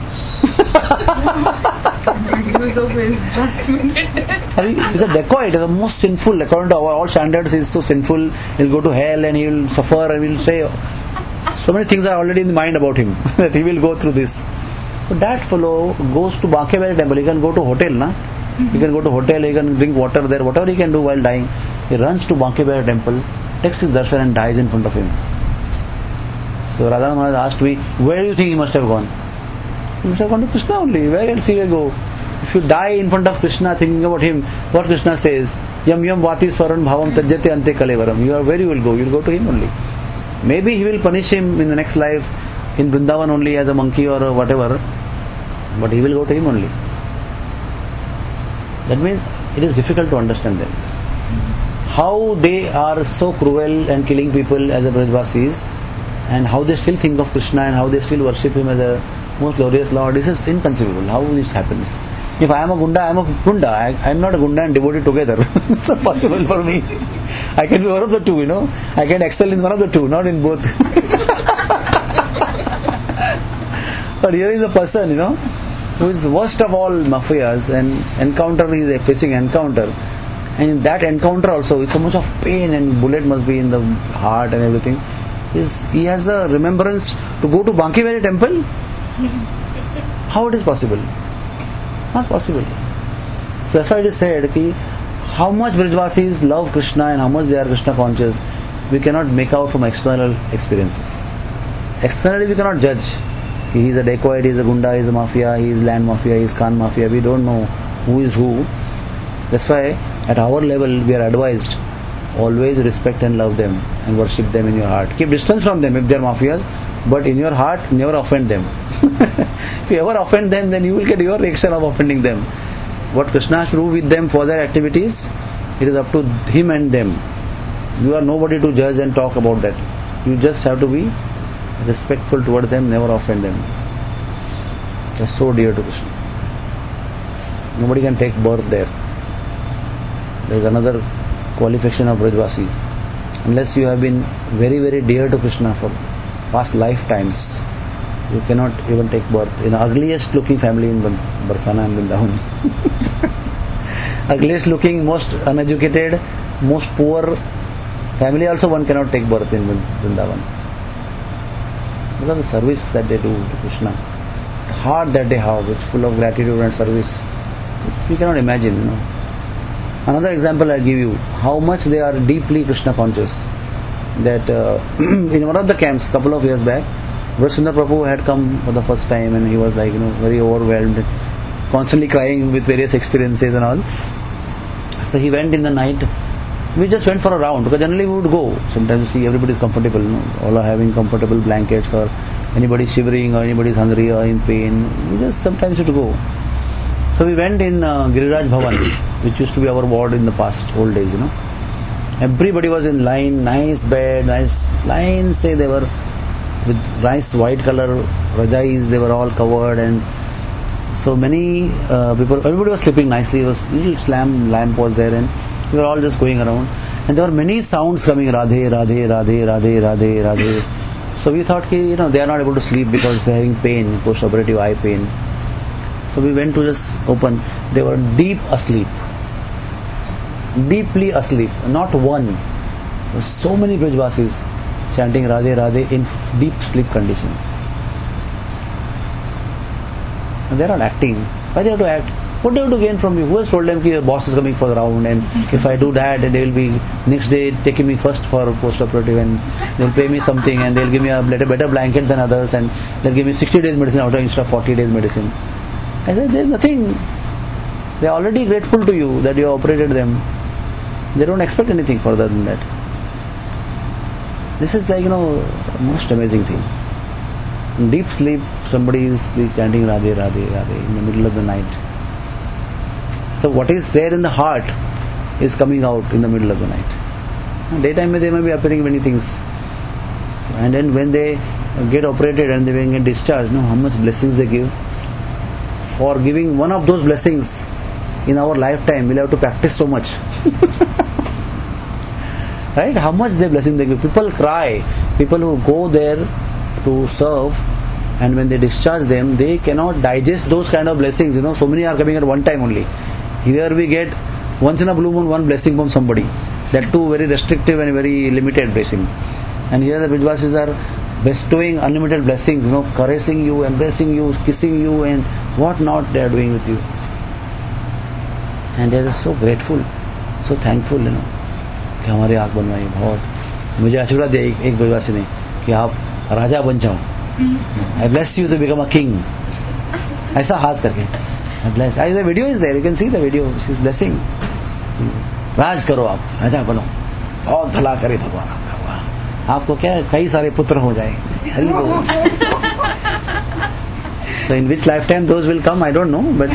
He was over his last minute. He's a dacoit, he's the most sinful, according to our all standards, he's so sinful, he'll go to hell and he will suffer and he'll say, so many things are already in the mind about him, that he will go through this. But that fellow goes to Baki Bihari temple, he can go to hotel, na? He can go to hotel, he can drink water there, whatever he can do while dying. He runs to Baki Bihari temple, takes his darshan and dies in front of him. So Radha Maharaj asked me, where do you think he must have gone? He must have gone to Krishna only. Where else he will go? If you die in front of Krishna thinking about him, what Krishna says, Yam yam vati swaran bhavam tajjate ante kalevaram. You are where you will go? You will go to him only. Maybe he will punish him in the next life in Vrindavan only as a monkey or whatever, but he will go to him only. That means it is difficult to understand them. How they are so cruel and killing people as a Brajvasis, and how they still think of Krishna and how they still worship him as a most glorious Lord. This is inconceivable. How this happens? If I am a Gunda, I am a Gunda. I, I am not a Gunda and devotee together. It's not possible for me. I can be one of the two, you know. I can excel in one of the two, not in both. But here is a person, you know, who is worst of all mafias, and encounter is facing encounter. And in that encounter also, with so much of pain and bullet must be in the heart and everything, is he has a remembrance to go to Baki Bihari temple? How it is possible? Not possible. So that's why it is said ki, how much Brajvasis love Krishna and how much they are Krishna conscious, we cannot make out from external experiences. Externally we cannot judge. He is a dacoit, he is a Gunda, he is a mafia, he is land mafia, he is Khan mafia. We don't know who is who. That's why at our level we are advised, always respect and love them and worship them in your heart. Keep distance from them if they are mafias, but in your heart never offend them. If you ever offend them, then you will get your reaction of offending them. What Krishna has to do with them for their activities, it is up to him and them. You are nobody to judge and talk about that. You just have to be respectful toward them, never offend them. They are so dear to Krishna. Nobody can take birth there. There is another qualification of Brajvasi. Unless you have been very very dear to Krishna for past lifetimes, you cannot even take birth in the ugliest looking family in Barsana and Vrindavan. Ugliest looking, most uneducated, most poor family also one cannot take birth in Vrindavan. Because of the service that they do to Krishna, the heart that they have, which is full of gratitude and service, we cannot imagine, you know. Another example I'll give you, how much they are deeply Krishna conscious. That uh, in one of the camps, couple of years back, Sundar Prabhu had come for the first time and he was like, you know, very overwhelmed, constantly crying with various experiences and all. So he went in the night. We just went for a round because generally we would go. Sometimes you see everybody is comfortable, you know, all are having comfortable blankets, or anybody shivering, or anybody is hungry or in pain. We just sometimes used to go. So we went in uh, Giriraj Bhavan, which used to be our ward in the past, old days, you know. Everybody was in line, nice bed, nice line. Say they were with nice white color rajais. They were all covered, and so many uh, people. Everybody was sleeping nicely. There was little lamp lamp was there, and we were all just going around. And there were many sounds coming, Radhe, Radhe, Radhe, Radhe, Radhe, Radhe. So we thought, ki, you know, they are not able to sleep because they are having pain, post-operative eye pain. So we went to just open. They were deep asleep. Deeply asleep. Not one. There were so many Brajvasis chanting Radhe, Radhe in deep sleep condition. And they are not acting. Why they have to act? What do you have to gain from you? Who has told them that your boss is coming for the round, and if I do that, they will be next day taking me first for post-operative, and they'll pay me something, and they'll give me a better, better blanket than others, and they'll give me sixty days medicine out of instead of forty days medicine. I said, there's nothing. They are already grateful to you that you operated them. They don't expect anything further than that. This is like, you know, most amazing thing. In deep sleep, somebody is sleep chanting Radhe, Radhe, Radhe in the middle of the night. So what is there in the heart is coming out in the middle of the night. Daytime they may be appearing many things. And then when they get operated and they get discharged, you know how much blessings they give. For giving one of those blessings in our lifetime, we'll have to practice so much. Right? How much they blessing they give. People cry. People who go there to serve, and when they discharge them, they cannot digest those kind of blessings. You know, so many are coming at one time only. Here we get once in a blue moon one blessing from somebody. That too very restrictive and very limited blessing. And here the Brajvasis are bestowing unlimited blessings, you know, caressing you, embracing you, kissing you, and what not they are doing with you. And they are so grateful, so thankful, you know, कि हमारी आँख बनवाई बहुत. मुझे आशीर्वाद दिया एक, एक ब्रजवासी ने कि आप राजा बन जाओ. I bless you to become a king. ऐसा हाथ करके. I bless. The video is there. You can see the video. She's blessing. राज करो आप, राजा बनो, बहुत भला करे भगवान आपका. आपको क्या कई सारे पुत्र हो जाए. हरि बोल. So in which lifetime those will come, I don't know, but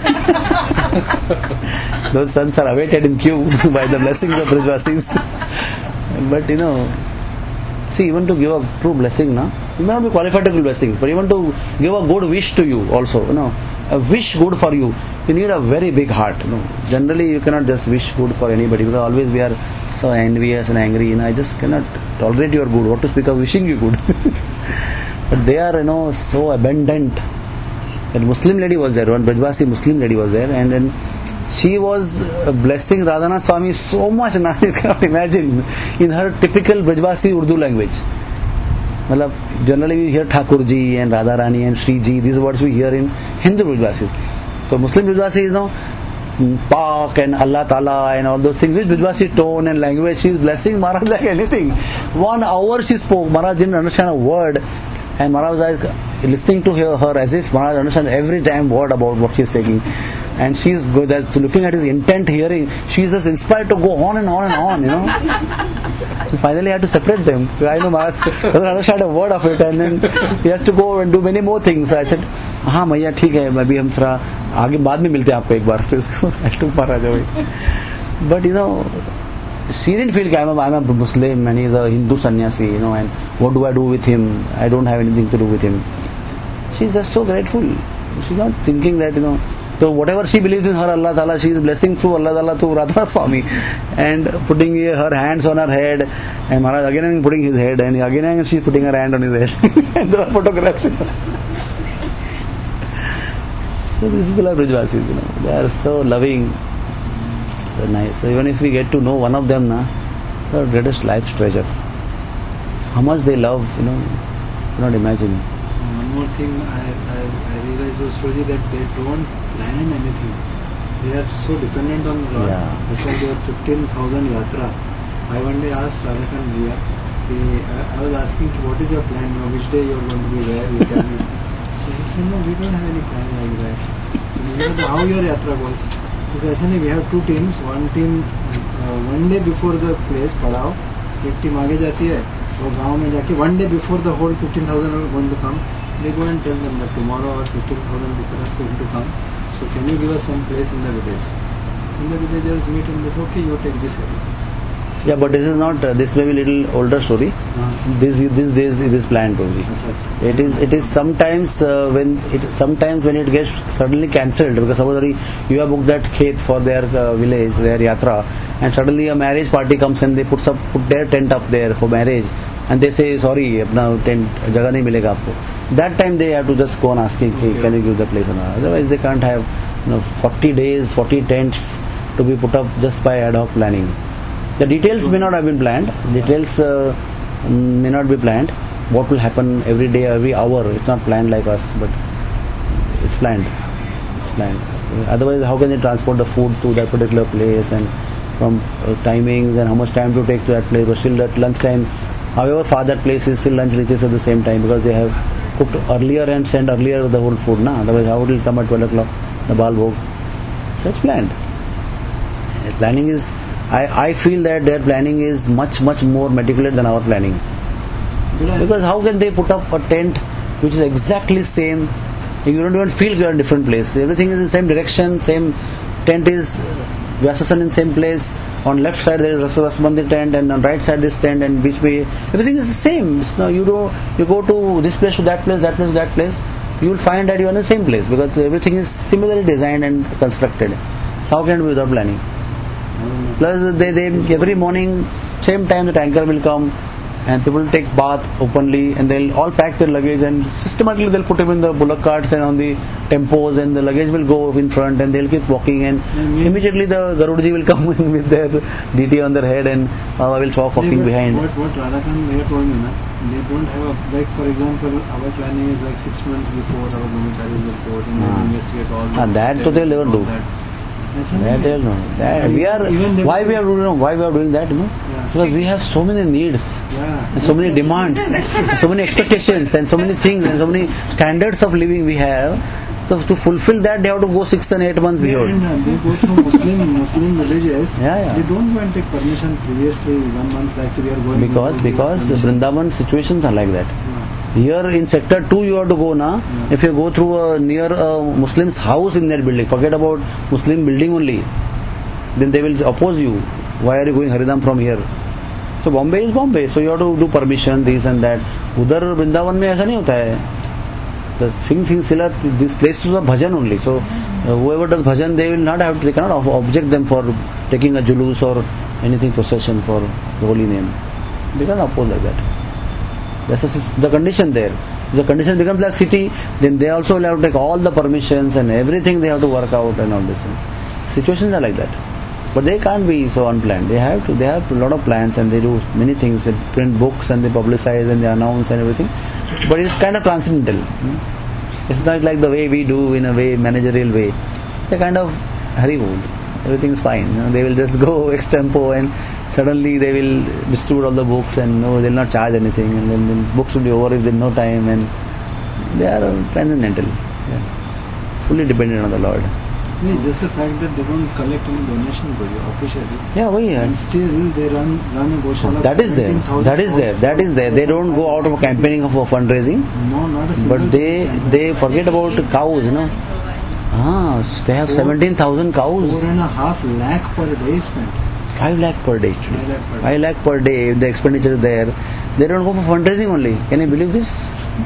those sons are awaited in queue by the blessings of Brajvasis. But you know, see, even to give a true blessing, na, you may not be qualified to give blessings, but even to give a good wish to you also, you know, a wish good for you, you need a very big heart. You know, generally you cannot just wish good for anybody, because always we are so envious and angry. You know, I just cannot tolerate your good. What to speak of wishing you good? But they are, you know, so abundant. That Muslim lady was there, one Brajvasi Muslim lady was there, and then she was blessing Radhanath Swami so much, now you cannot imagine, in her typical Brajvasi Urdu language. Malab, generally we hear Thakurji and Radharani and Shriji, these words we hear in Hindu Brajvasis. So Muslim Brajvasi is now Pak and Allah Ta'ala and all those things, with Brajvasi tone and language. She is blessing Maharaj like anything. One hour she spoke, Maharaj didn't understand a word, and Maharaj was listening to her, her as if Maharaj understands every damn word about what she is saying. And she's good as looking at his intent hearing, she's just inspired to go on and on and on, you know. So finally I had to separate them. I know Maharaj doesn't understand a word of it, and then he has to go and do many more things. So I said, हाँ भैया ठीक है, अभी हम थोड़ा आगे बाद में मिलते हैं आपको एक बार. फिर इसको I took Maharaj away. But you know, she didn't feel I'm a, I'm a Muslim and he's a Hindu sannyasi, you know, and what do I do with him? I don't have anything to do with him. She's just so grateful. She's not thinking that, you know, so whatever she believes in her Allah Ta'ala, she is blessing through Allah Ta'ala to Radhanath Swami, and putting her hands on her head, and Maharaj again and putting his head, and again and she's putting her hand on his head, and there are photographs. So these people are Brajvasis, you know, they are so loving, so nice. So even if we get to know one of them, na, it's our greatest life's treasure. How much they love, you know, you cannot imagine. One more thing I, I, I realized was really that they don't plan anything. They are so dependent on the Lord. Yeah. Just like they were fifteen thousand yatra. I one day asked Radhakant Jiya, I, I was asking, what is your plan? You know, which day you are going to be where? You tell me. So he said, no, we don't have any plan like that. You know how your yatra goes. He said, actually, we have two teams. One team, uh, one day before the place, Padao, एक team आगे जाती है और गाँव में जाके one day before the whole fifteen thousand are going to come, they go and tell them that tomorrow our fifteen thousand people are going to come. So can you give us some place in the village? And the villagers meet and they say, okay, you take this area. So, Yeah, but this is not. Uh, this may be little older story. uh, This this days it is planned only. अच्छा, अच्छा. It is it is sometimes uh, when it sometimes when it gets suddenly cancelled because supposedly you have booked that khet for their uh, village, their yatra, and suddenly a marriage party comes and they put up put their tent up there for marriage, and they say sorry, अपना tent जगह नहीं मिलेगा आपको. That time they have to just go on asking, okay, can you give the place or not? Otherwise they can't have you know forty days, forty tents to be put up just by ad hoc planning. The details may not have been planned. Details uh, may not be planned. What will happen every day, every hour? It's not planned like us, but it's planned. It's planned. Otherwise, how can they transport the food to that particular place and from uh, timings and how much time to take to that place? But still, at lunchtime, however far that place is, still lunch reaches at the same time because they have cooked earlier and sent earlier the whole food. Na? Otherwise, how will it come at twelve o'clock? The bal bhog. So it's planned. Planning is. I, I feel that their planning is much much more meticulous than our planning. But I- Because how can they put up a tent which is exactly same? You don't even feel you're in a different place. Everything is in the same direction. Same tent is Vyasasan in same place. On left side there is Rasabandhi tent, and on right side this tent, and which way everything is the same. So you do you go to this place to that place, that place to that place. You will find that you are in the same place because everything is similarly designed and constructed. So how can it be without planning? Plus, they, they every morning, same time the tanker will come and people will take bath openly and they'll all pack their luggage and systematically they'll put them in the bullock carts and on the tempos and the luggage will go in front and they'll keep walking and means- immediately the Garudji will come in with their D T on their head and Baba will walk walking Yeah, but behind. What, what Radhakan Mayor told me, na, they don't have a, like for example, our planning is like six months before our brahmacharis report and Ah. then investigate all Ah, that to they'll never all do. that. ऐसा That नहीं they'll है. know. That And we are even they- why we are doing you know, why we are doing that, you know? Yeah. Because we have so many needs. Yeah. And so many demands, so many expectations, and so many things, and so many standards of living we have. So to fulfill that, they have to go six and eight months Yeah, before. and uh, they go through Muslim Muslim villages. Yeah, yeah. They don't go and take permission previously one month back. We are going Because to do because permission. Vrindavan situations are like that. Yeah. Here in sector two, you have to go now. If you go through a near a Muslim's house in that building, forget about Muslim building only. Then they will oppose you. Why are you going Haridam from here? So Bombay is Bombay. So you have to do permission, this and that. उधर वृंदावन में ऐसा नहीं होता है. The Singh Singh Sila, these places are bhajan only. So uh, whoever does bhajan, they will not have. They cannot ob- object them for taking a julus or anything procession for the holy name. They cannot oppose like that. That's the s- the condition there. If the condition becomes like city, then they also will have to take all the permissions and everything they have to work out and all these things. Situations are like that. But they can't be so unplanned. They have to. They have a lot of plans and they do many things. They print books and they publicize and they announce and everything. But it's kind of transcendental. hmm. It's not like the way we do in a way, managerial way. They kind of hurry-wood. Everything is fine. You know, they will just go ex tempo and suddenly they will distribute all the books and no, they will not charge anything and then the books will be over if there is no time and they are uh, transcendental. Yeah. Fully dependent on the Lord. Yeah, just the fact that they don't collect any donation for you officially. Yeah, why? yeah. And still they run run a Goshala. That is there. seventeen thousand That is there. That is there. They don't go out of campaigning for fundraising, No, not a single but they campaign. they forget about cows. You know. Ah, they have seventeen thousand cows. Four and a half lakh per day spent. Five lakh per day actually. Five lakh per day. Five lakh per day. If the expenditure is there, they don't go for fundraising only. Can you believe this?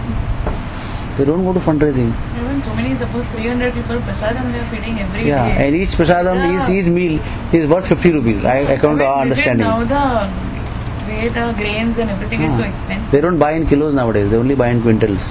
They don't go to fundraising. Even so many, suppose three hundred people prasadam they are feeding every Yeah, day. and each prasadam, Yeah. each, each meal is worth fifty rupees. I account to our I mean, legit understanding. Now the way the grains and everything is so Ah. expensive. They don't buy in kilos nowadays. They only buy in quintals.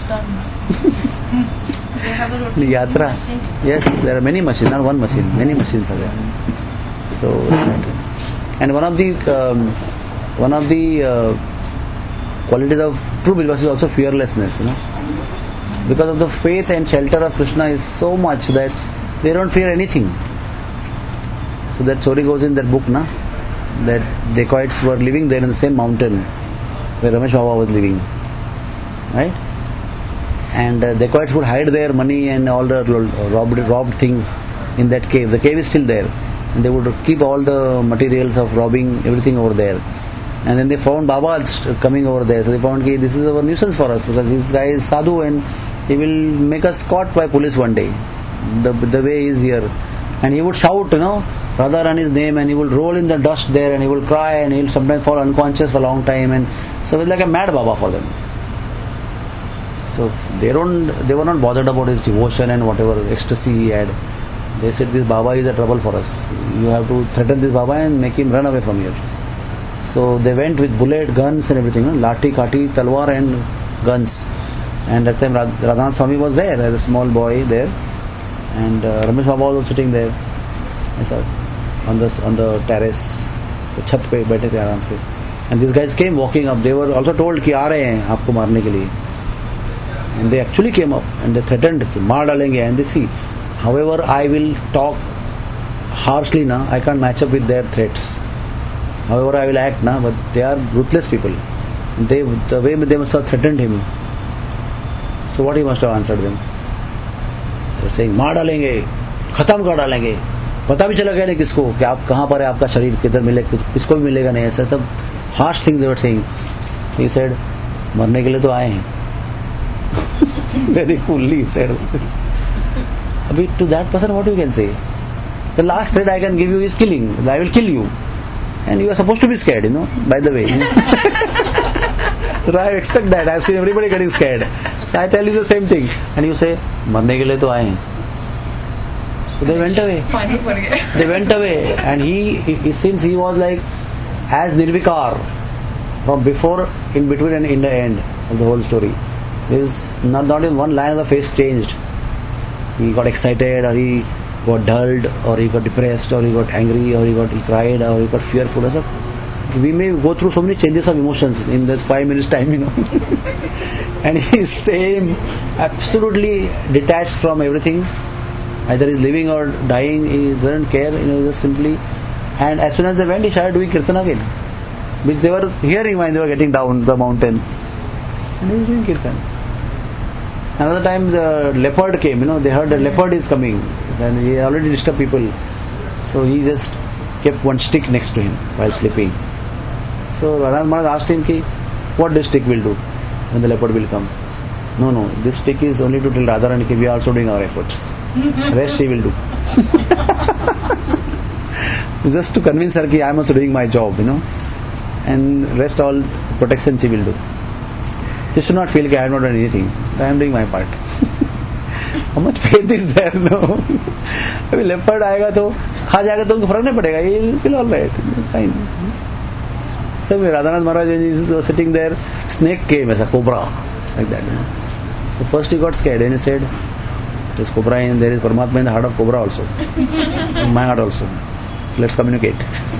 They have a roti Yatra. machine. Yes, there are many machines, not one machine. Many machines are there. So, and one of the um, one of the uh, qualities of true believers is also fearlessness. You know, because of the faith and shelter of Krishna is so much that they don't fear anything. So that story goes in that book, na, that dacoits were living there in the same mountain where Ramesh Baba was living, right? And uh, dacoits would hide their money and all the robbed, robbed things in that cave. The cave is still there, and they would keep all the materials of robbing everything over there. And then they found Baba coming over there. So they found that this is a nuisance for us because this guy is sadhu and he will make us caught by police one day. The the way he is here, and he would shout, you know, Radharani's name, and he will roll in the dust there, and he will cry, and he will sometimes fall unconscious for a long time, and so it's like a mad Baba for them. So they don't, they were not bothered about his devotion and whatever ecstasy he had. They said, this Baba is a trouble for us. You have to threaten this Baba and make him run away from here. So they went with bullet, guns and everything, you know, lati, kati, talwar and guns. And at that time Radhanath Swami was there as a small boy there, and uh, Ramesh Baba was also sitting there, yes, sir, on the on the terrace, the chat pe baithe the aaram se. And these guys came walking up. They were also told ki aa rahe hain aapko marne ke liye. And they actually came up and they threatened ki maar dalenge. And they see, however I will talk harshly na, I can't match up with their threats. However I will act na, but they are ruthless people. They, the way they must have threatened him. So what he must have answered them? They were saying, maar dalenge, khatam kar dalenge. पता भी चला गया नहीं किसको कि आप कहाँ पर है, आपका शरीर किधर मिले, किसको भी मिलेगा नहीं, ऐसा सब harsh things they were saying. He said, मरने के लिए तो आए हैं. Very coolly he said. Abhi, to that person what you can say? The last threat I can give you is killing. I will kill you. And you are supposed to be scared, you know, by the way. So I expect that. I have seen everybody getting scared. So I tell you the same thing. And you say, मरने के लिए तो आए हैं. So they went away. They went away. And he, it seems he was like as Nirvikar from before, in between and in the end of the whole story. There is not, not in one line of the face changed. He got excited, or he got dulled, or he got depressed, or he got angry, or he got he cried, or he got fearful. So we may go through so many changes of emotions in that five minutes time, you know. And he is same, absolutely detached from everything. Either he is living or dying, he doesn't care, you know, just simply. And as soon as they went, he started doing kirtan again, which they were hearing when they were getting down the mountain. And he was doing kirtan. Another time the leopard came, you know, they heard the leopard is coming, and he already disturbed people. So he just kept one stick next to him while sleeping. So Radhanath Maharaj asked him, ki, what this stick will do when the leopard will come? No, no, this stick is only to tell Radharani ki we are also doing our efforts. Rest she will do. Just to convince her ki I am also doing my job, you know, and rest all protection she will do. She should not feel that I have not done anything. So I am doing my part. How much faith is there? No. If leopard आएगा तो खा जाएगा तो उनको फर्क नहीं पड़ेगा. He is still all right. Fine. So Radhanath Maharaj, when he was sitting there, snake came as a cobra, like that. You know. So first he got scared and he said, "There is cobra in there is Paramatma in the heart of cobra also, in my heart also. Let's communicate."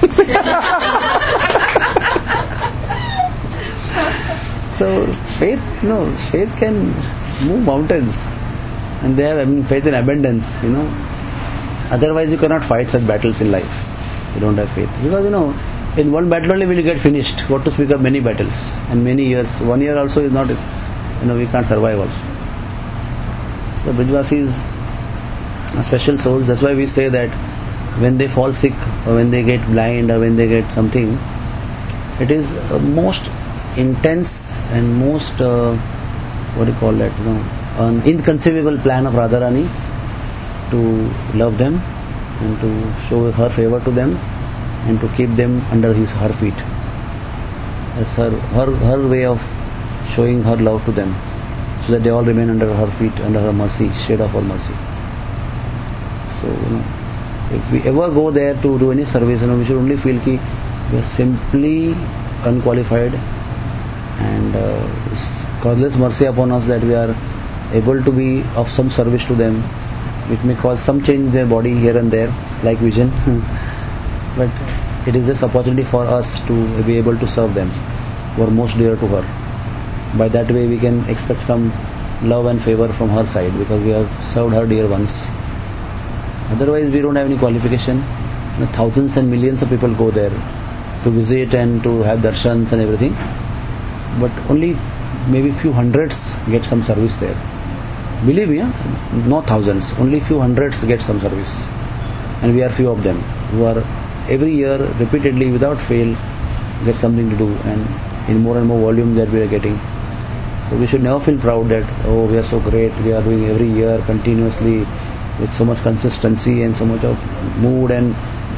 So faith, you know, faith can move mountains, and they have, I mean, faith in abundance, you know. Otherwise, you cannot fight such battles in life. You don't have faith, because you know, in one battle only will you get finished. What to speak of many battles and many years? One year also is not, you know, we can't survive also. So Brijvasis are special souls. That's why we say that when they fall sick, or when they get blind, or when they get something, it is uh, most intense and most uh, what do you call that, you know, an inconceivable plan of Radharani to love them and to show her favor to them and to keep them under his her feet. That's her her her way of showing her love to them, so that they all remain under her feet, under her mercy, shade of her mercy. So, you know, if we ever go there to do any service, you know, we should only feel ki we are simply unqualified, and uh, causeless mercy upon us that we are able to be of some service to them, which may cause some change in their body here and there, like vision. But it is this opportunity for us to be able to serve them who are most dear to her. By that way we can expect some love and favor from her side, because we have served her dear ones. Otherwise we don't have any qualification. You know, thousands and millions of people go there to visit and to have darshans and everything, but only maybe few hundreds get some service there. Believe me, huh? Not thousands, only few hundreds get some service, and we are few of them who are every year repeatedly without fail get something to do, and in more and more volume that we are getting. So we should never feel proud that, oh, we are so great, we are doing every year continuously with so much consistency and so much of mood and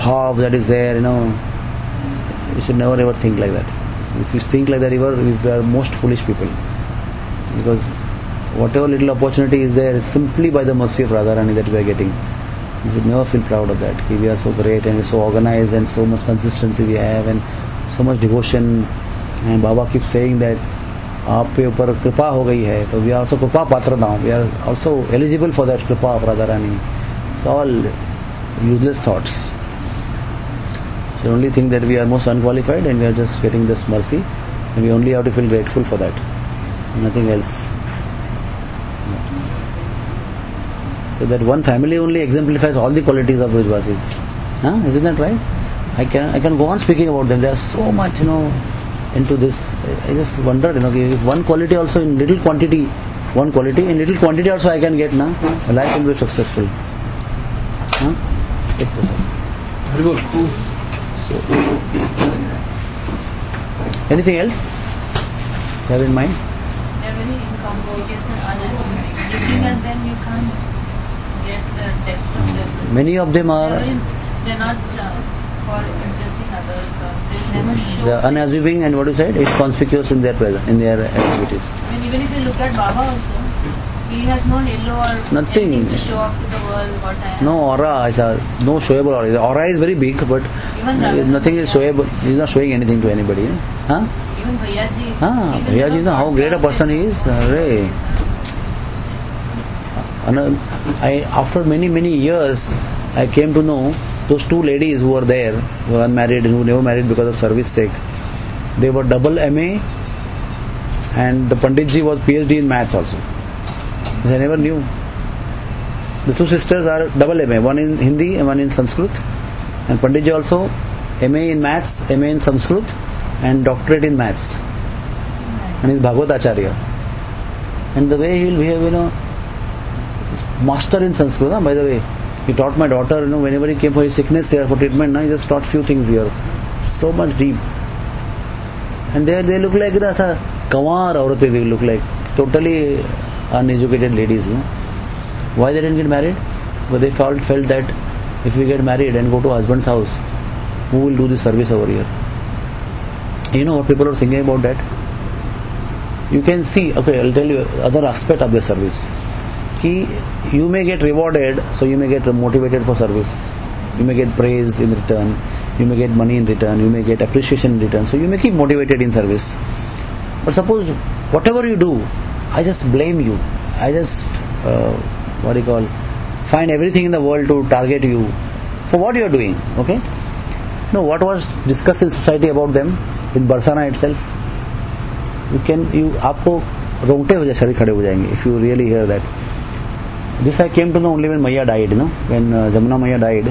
bhav that is there, you know, you should never ever think like that. If you think like that, you are, you are most foolish people. Because whatever little opportunity is there is simply by the mercy of Radharani that we are getting. You should never feel proud of that. We are so great and we are so organized and so much consistency we have and so much devotion. And Baba keeps saying that आप पे ऊपर कृपा हो गई है, तो we are also कृपा पात्र now. We are also eligible for that कृपा of Radharani. It's all useless thoughts. So only think that we are most unqualified and we are just getting this mercy, and we only have to feel grateful for that. Nothing else. So that one family only exemplifies all the qualities of Brijvasis. Huh? Isn't that right? I can I can go on speaking about them. They are so much, you know, into this. I just wondered, you know, if one quality also in little quantity, one quality in little quantity also I can get, na, life will be successful. Huh? Very good. So, anything else you have in mind? They are very inconspicuous and unassuming. Looking at them, you can't get the depth of their personality. Many of them are. They are not uh, for impressing others, or they never show. They are unassuming, and what you said, it's conspicuous in their presence, in their activities. And even if you look at Baba also, he has no halo or Nothing. anything to show off to the world what I am. No aura, no showable aura. The aura is very big, but Even nothing is showable. He is not showing anything to anybody. Huh? Even Bhaiyaji. Ah, even Bhaiyaji, you know how great a person he is. Array. I, after many many years, I came to know those two ladies who were there, who were unmarried and who never married because of service sake. They were double M A, and the Panditji was P H D in maths also. I never knew. The two sisters are double M A, one in Hindi and one in Sanskrit. And Panditji also M A in maths, M A in Sanskrit, and doctorate in maths. And he is Bhagavad Acharya. And the way he will behave, you know, master in Sanskrit, huh? By the way, he taught my daughter, you know, whenever he came for his sickness here for treatment, now he just taught few things here. So much deep. And they they look like, you know, Kawar Aurate, they look like totally uneducated ladies, you know. Why they didn't get married? Because they felt felt that if we get married and go to husband's house, who will do the service over here? You know what people are thinking about that? You can see, okay, I'll tell you other aspect of the service. Ki you may get rewarded, so you may get motivated for service. You may get praise in return. You may get money in return. You may get appreciation in return. So you may keep motivated in service. But suppose whatever you do, I just blame you. I just, uh, what do you call, find everything in the world to target you for what you are doing. Okay? You know what was discussed in society about them in Barsana itself? You can, you, आपको रोंगटे हो जाए शरीर खड़े हो जाएंगे if you really hear that. This I came to know only when Maya died. You know, when uh, Jamuna Maya died,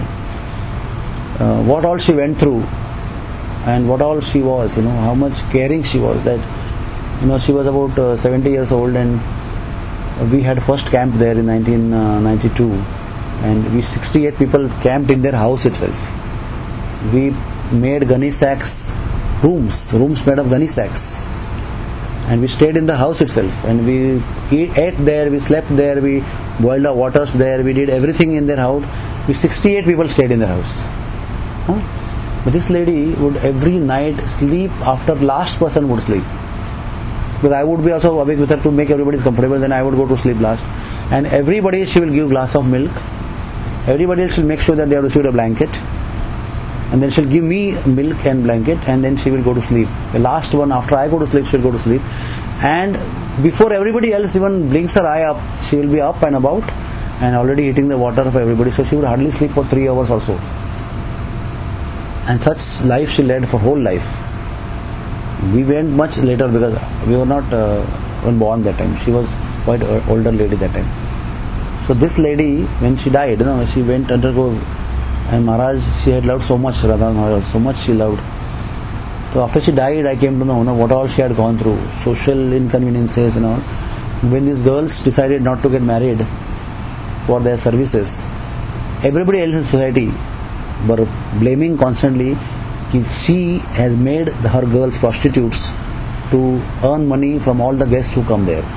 uh, what all she went through and what all she was. You know, how much caring she was. That, you know, she was about uh, seventy years old, and we had first camp there in nineteen ninety-two, and we sixty-eight people camped in their house itself. We made gunny sacks, rooms, rooms made of gunny sacks, and we stayed in the house itself, and we ate there, we slept there, we boiled our waters there, we did everything in their house. We sixty-eight people stayed in their house. Huh? But this lady would every night sleep after last person would sleep. Because I would be also awake with her to make everybody comfortable, then I would go to sleep last. And everybody she will give glass of milk. Everybody else will make sure that they have received a blanket. And then she'll give me milk and blanket, and then she will go to sleep. The last one, after I go to sleep, she'll go to sleep. And before everybody else even blinks her eye up, she will be up and about and already eating the water for everybody. So she would hardly sleep for three hours or so. And such life she led for whole life. We went much later because we were not uh, born that time. She was quite an older lady that time. So this lady, when she died, you know, she went undergo, and Maharaj, she had loved so much, Radha Maharaj, so much she loved. So after she died, I came to know, you know what all she had gone through, social inconveniences and all. When these girls decided not to get married for their services, everybody else in society were blaming constantly that she has made her girls prostitutes to earn money from all the guests who come there.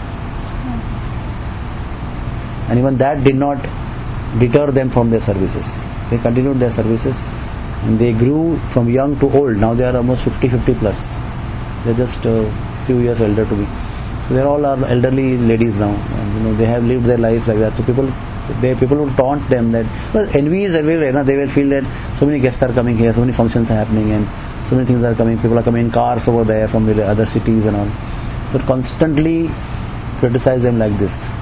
And even that did not deter them from their services. They continued their services and they grew from young to old. Now they are almost fifty, fifty plus. They're just a few years elder to me. So they're all are elderly ladies now, and you know they have lived their life like that. So people, they people will taunt them that, well, envy is everywhere. No? They will feel that so many guests are coming here, so many functions are happening, and so many things are coming. People are coming in cars over there from the other cities and all. But constantly criticize them like this.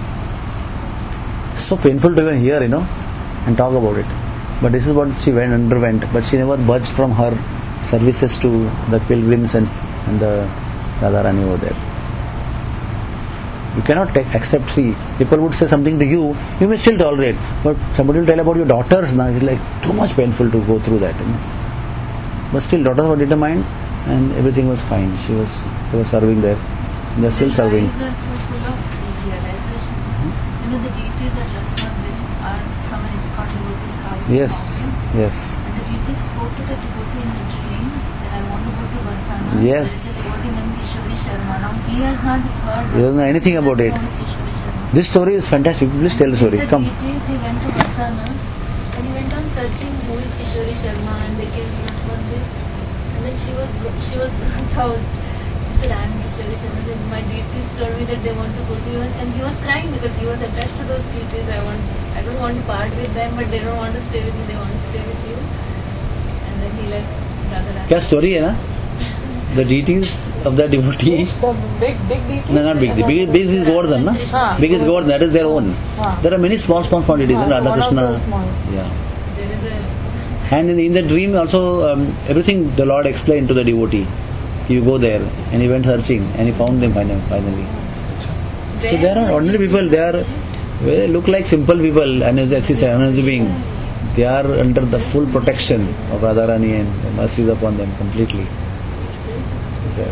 It's so painful to even hear, you know, and talk about it. But this is what she went underwent. But she never budged from her services to the pilgrims and, and the Radharani over there. You cannot take, accept, see, people would say something to you, you may still tolerate, but somebody will tell about your daughters now, it's like too much painful to go through that. You know? But still, daughters were determined and everything was fine. She was, they were serving there. They are still The serving. eyes are so full of realizations. You know, the deities at Rasnaville are from an ISKCON devotee's house. in Yes, mountain. yes. And the deity spoke to the devotee in a dream that I want to go to Varsana. Yes. There is a devotee named Kishori Sharma. Now, he has not heard. He doesn't know anything about it. Who is Kishori Sharma. This story is fantastic. Please tell the story. The Come. deities, he went to Varsana and he went on searching who is Kishori Sharma, and they came to Rasnaville. And then she was bro- she was brought out. She said, I am Kishori Sharma. Then my deities told me that they want to go to you, and he was crying because he was attached to those deities. I want, I don't want to part with them, but they don't want to stay with me. They want to stay with you. And then he left Radharani. क्या story है ना? The deities of the devotee. The big, big deities? No, not big. Big, big is Govardhan, na? Ah. Big is Govardhan. That is their own. Ah. There are many small, small, small deities. Ah, na? so Radha one of Krishna. those small. Yeah. There is a And in, in the dream also, um, everything the Lord explained to the devotee. You go there, and he went searching, and he found them finally. finally. So there are ordinary people. They are, they look like simple people, and as he said, unassuming. They are under the full protection of Radharani, and mercy is upon them completely. So,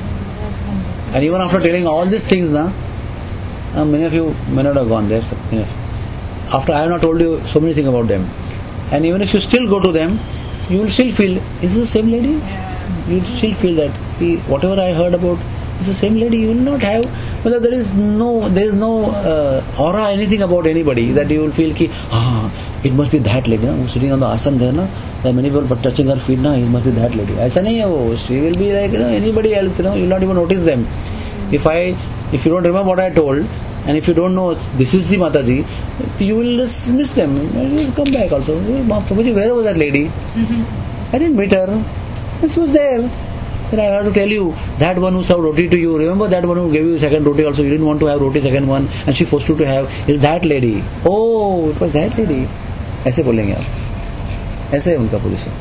and even after telling all these things, na, uh, many of you may not have gone there. So many of you. After I have not told you so many things about them, and even if you still go to them, you will still feel, is this the same lady? You will still feel that he, whatever I heard about is the same lady. You will not have, well, there is no, there is no uh, aura, anything about anybody that you will feel ki, ah, it must be that lady, na, who's sitting on the asan there, na. There are many people touching her feet, na, it must be that lady. ऐसा नहीं है वो. She will be like, you know, anybody else, you know, you will not even notice them. If I, if you don't remember what I told, and if you don't know this is the Mataji, you will just miss them. You will come back also. Prabhuji, where was that lady? I didn't meet her. She was there. Then I have to tell you, that one who served roti to you, remember that one who gave you second roti also, you didn't want to have roti second one, and she forced you to have, is that lady. Oh, it was that lady. ऐसे बोलेंगे आप. ऐसे है उनका position.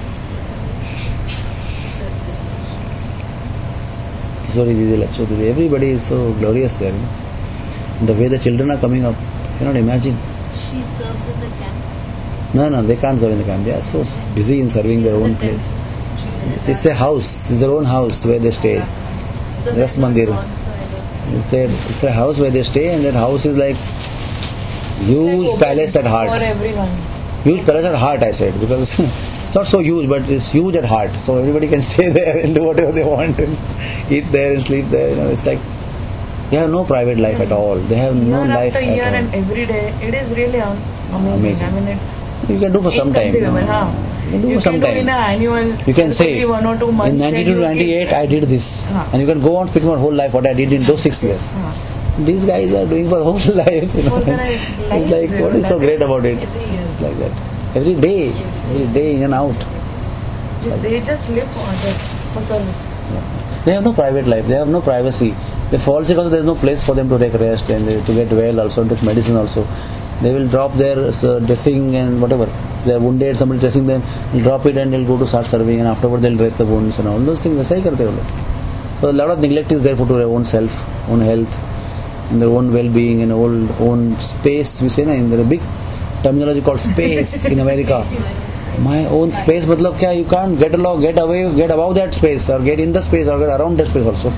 Sorry, Didi, Lacho, Didi. Everybody is so glorious there. You know? The way the children are coming up, you cannot imagine. she serves in the camp. No, no, they can't serve in the camp. They are so busy in serving their own place. It's a house, it's their own house where they stay. Ras Mandir. It's their, it's a house where they stay, and that house is like huge Like palace at For heart. everyone. Huge palace at heart, I said, because it's not so huge, but it's huge at heart. So everybody can stay there and do whatever they want and eat there and sleep there. You know, it's like they have no private life at all. They have no Year life after at year all. and every day, it is really am- amazing. Amazing. I mean, it's You can do for some time. inconceivable, huh? You can do You for some can do time. in an annual. You can there say, could be one or two months in where ninety-two to you ninety-eight, get- I did this. Huh. And you can go on speaking about whole life, what I did in those six years. Huh. These guys are doing for whole life. You know. For their It's lives, like, you what know, is so that great is about it? Every year. It's like that. Every day, every day in and out. Just- They just live for that, for service. They have no private life. They have no privacy. They fall sick also, there is no place for them to take rest and they, to get well also, take medicine also. They will drop their uh, dressing and whatever. They are wounded, somebody dressing them, will drop it and they'll go to start serving, and afterward they'll dress the wounds and all those things. वैसा ही करते हैं वो लोग. So a lot of neglect is there for to their own self, own health, and their own well-being and own, own space. We say na, in there a big terminology called space in America. My own space, matlab kya? You can't get along, get away, get above that space, or get in the space, or get around that space also.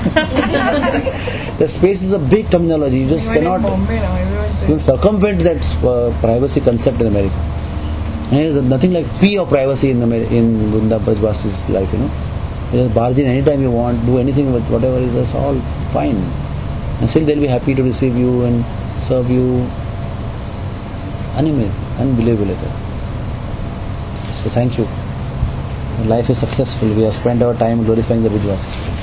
The space is a big terminology. You just Even in cannot Bombay now, everyone you says- can circumvent that uh, privacy concept in America. And there is nothing like P of privacy in Ameri- in Vrinda Brajvasi's life, you know. You just barge in anytime you want, do anything with whatever is, that's all fine. And still they'll be happy to receive you and serve you. It's unbelievable, unbelievable. So thank you. Life is successful. We have spent our time glorifying the Vrijavasis.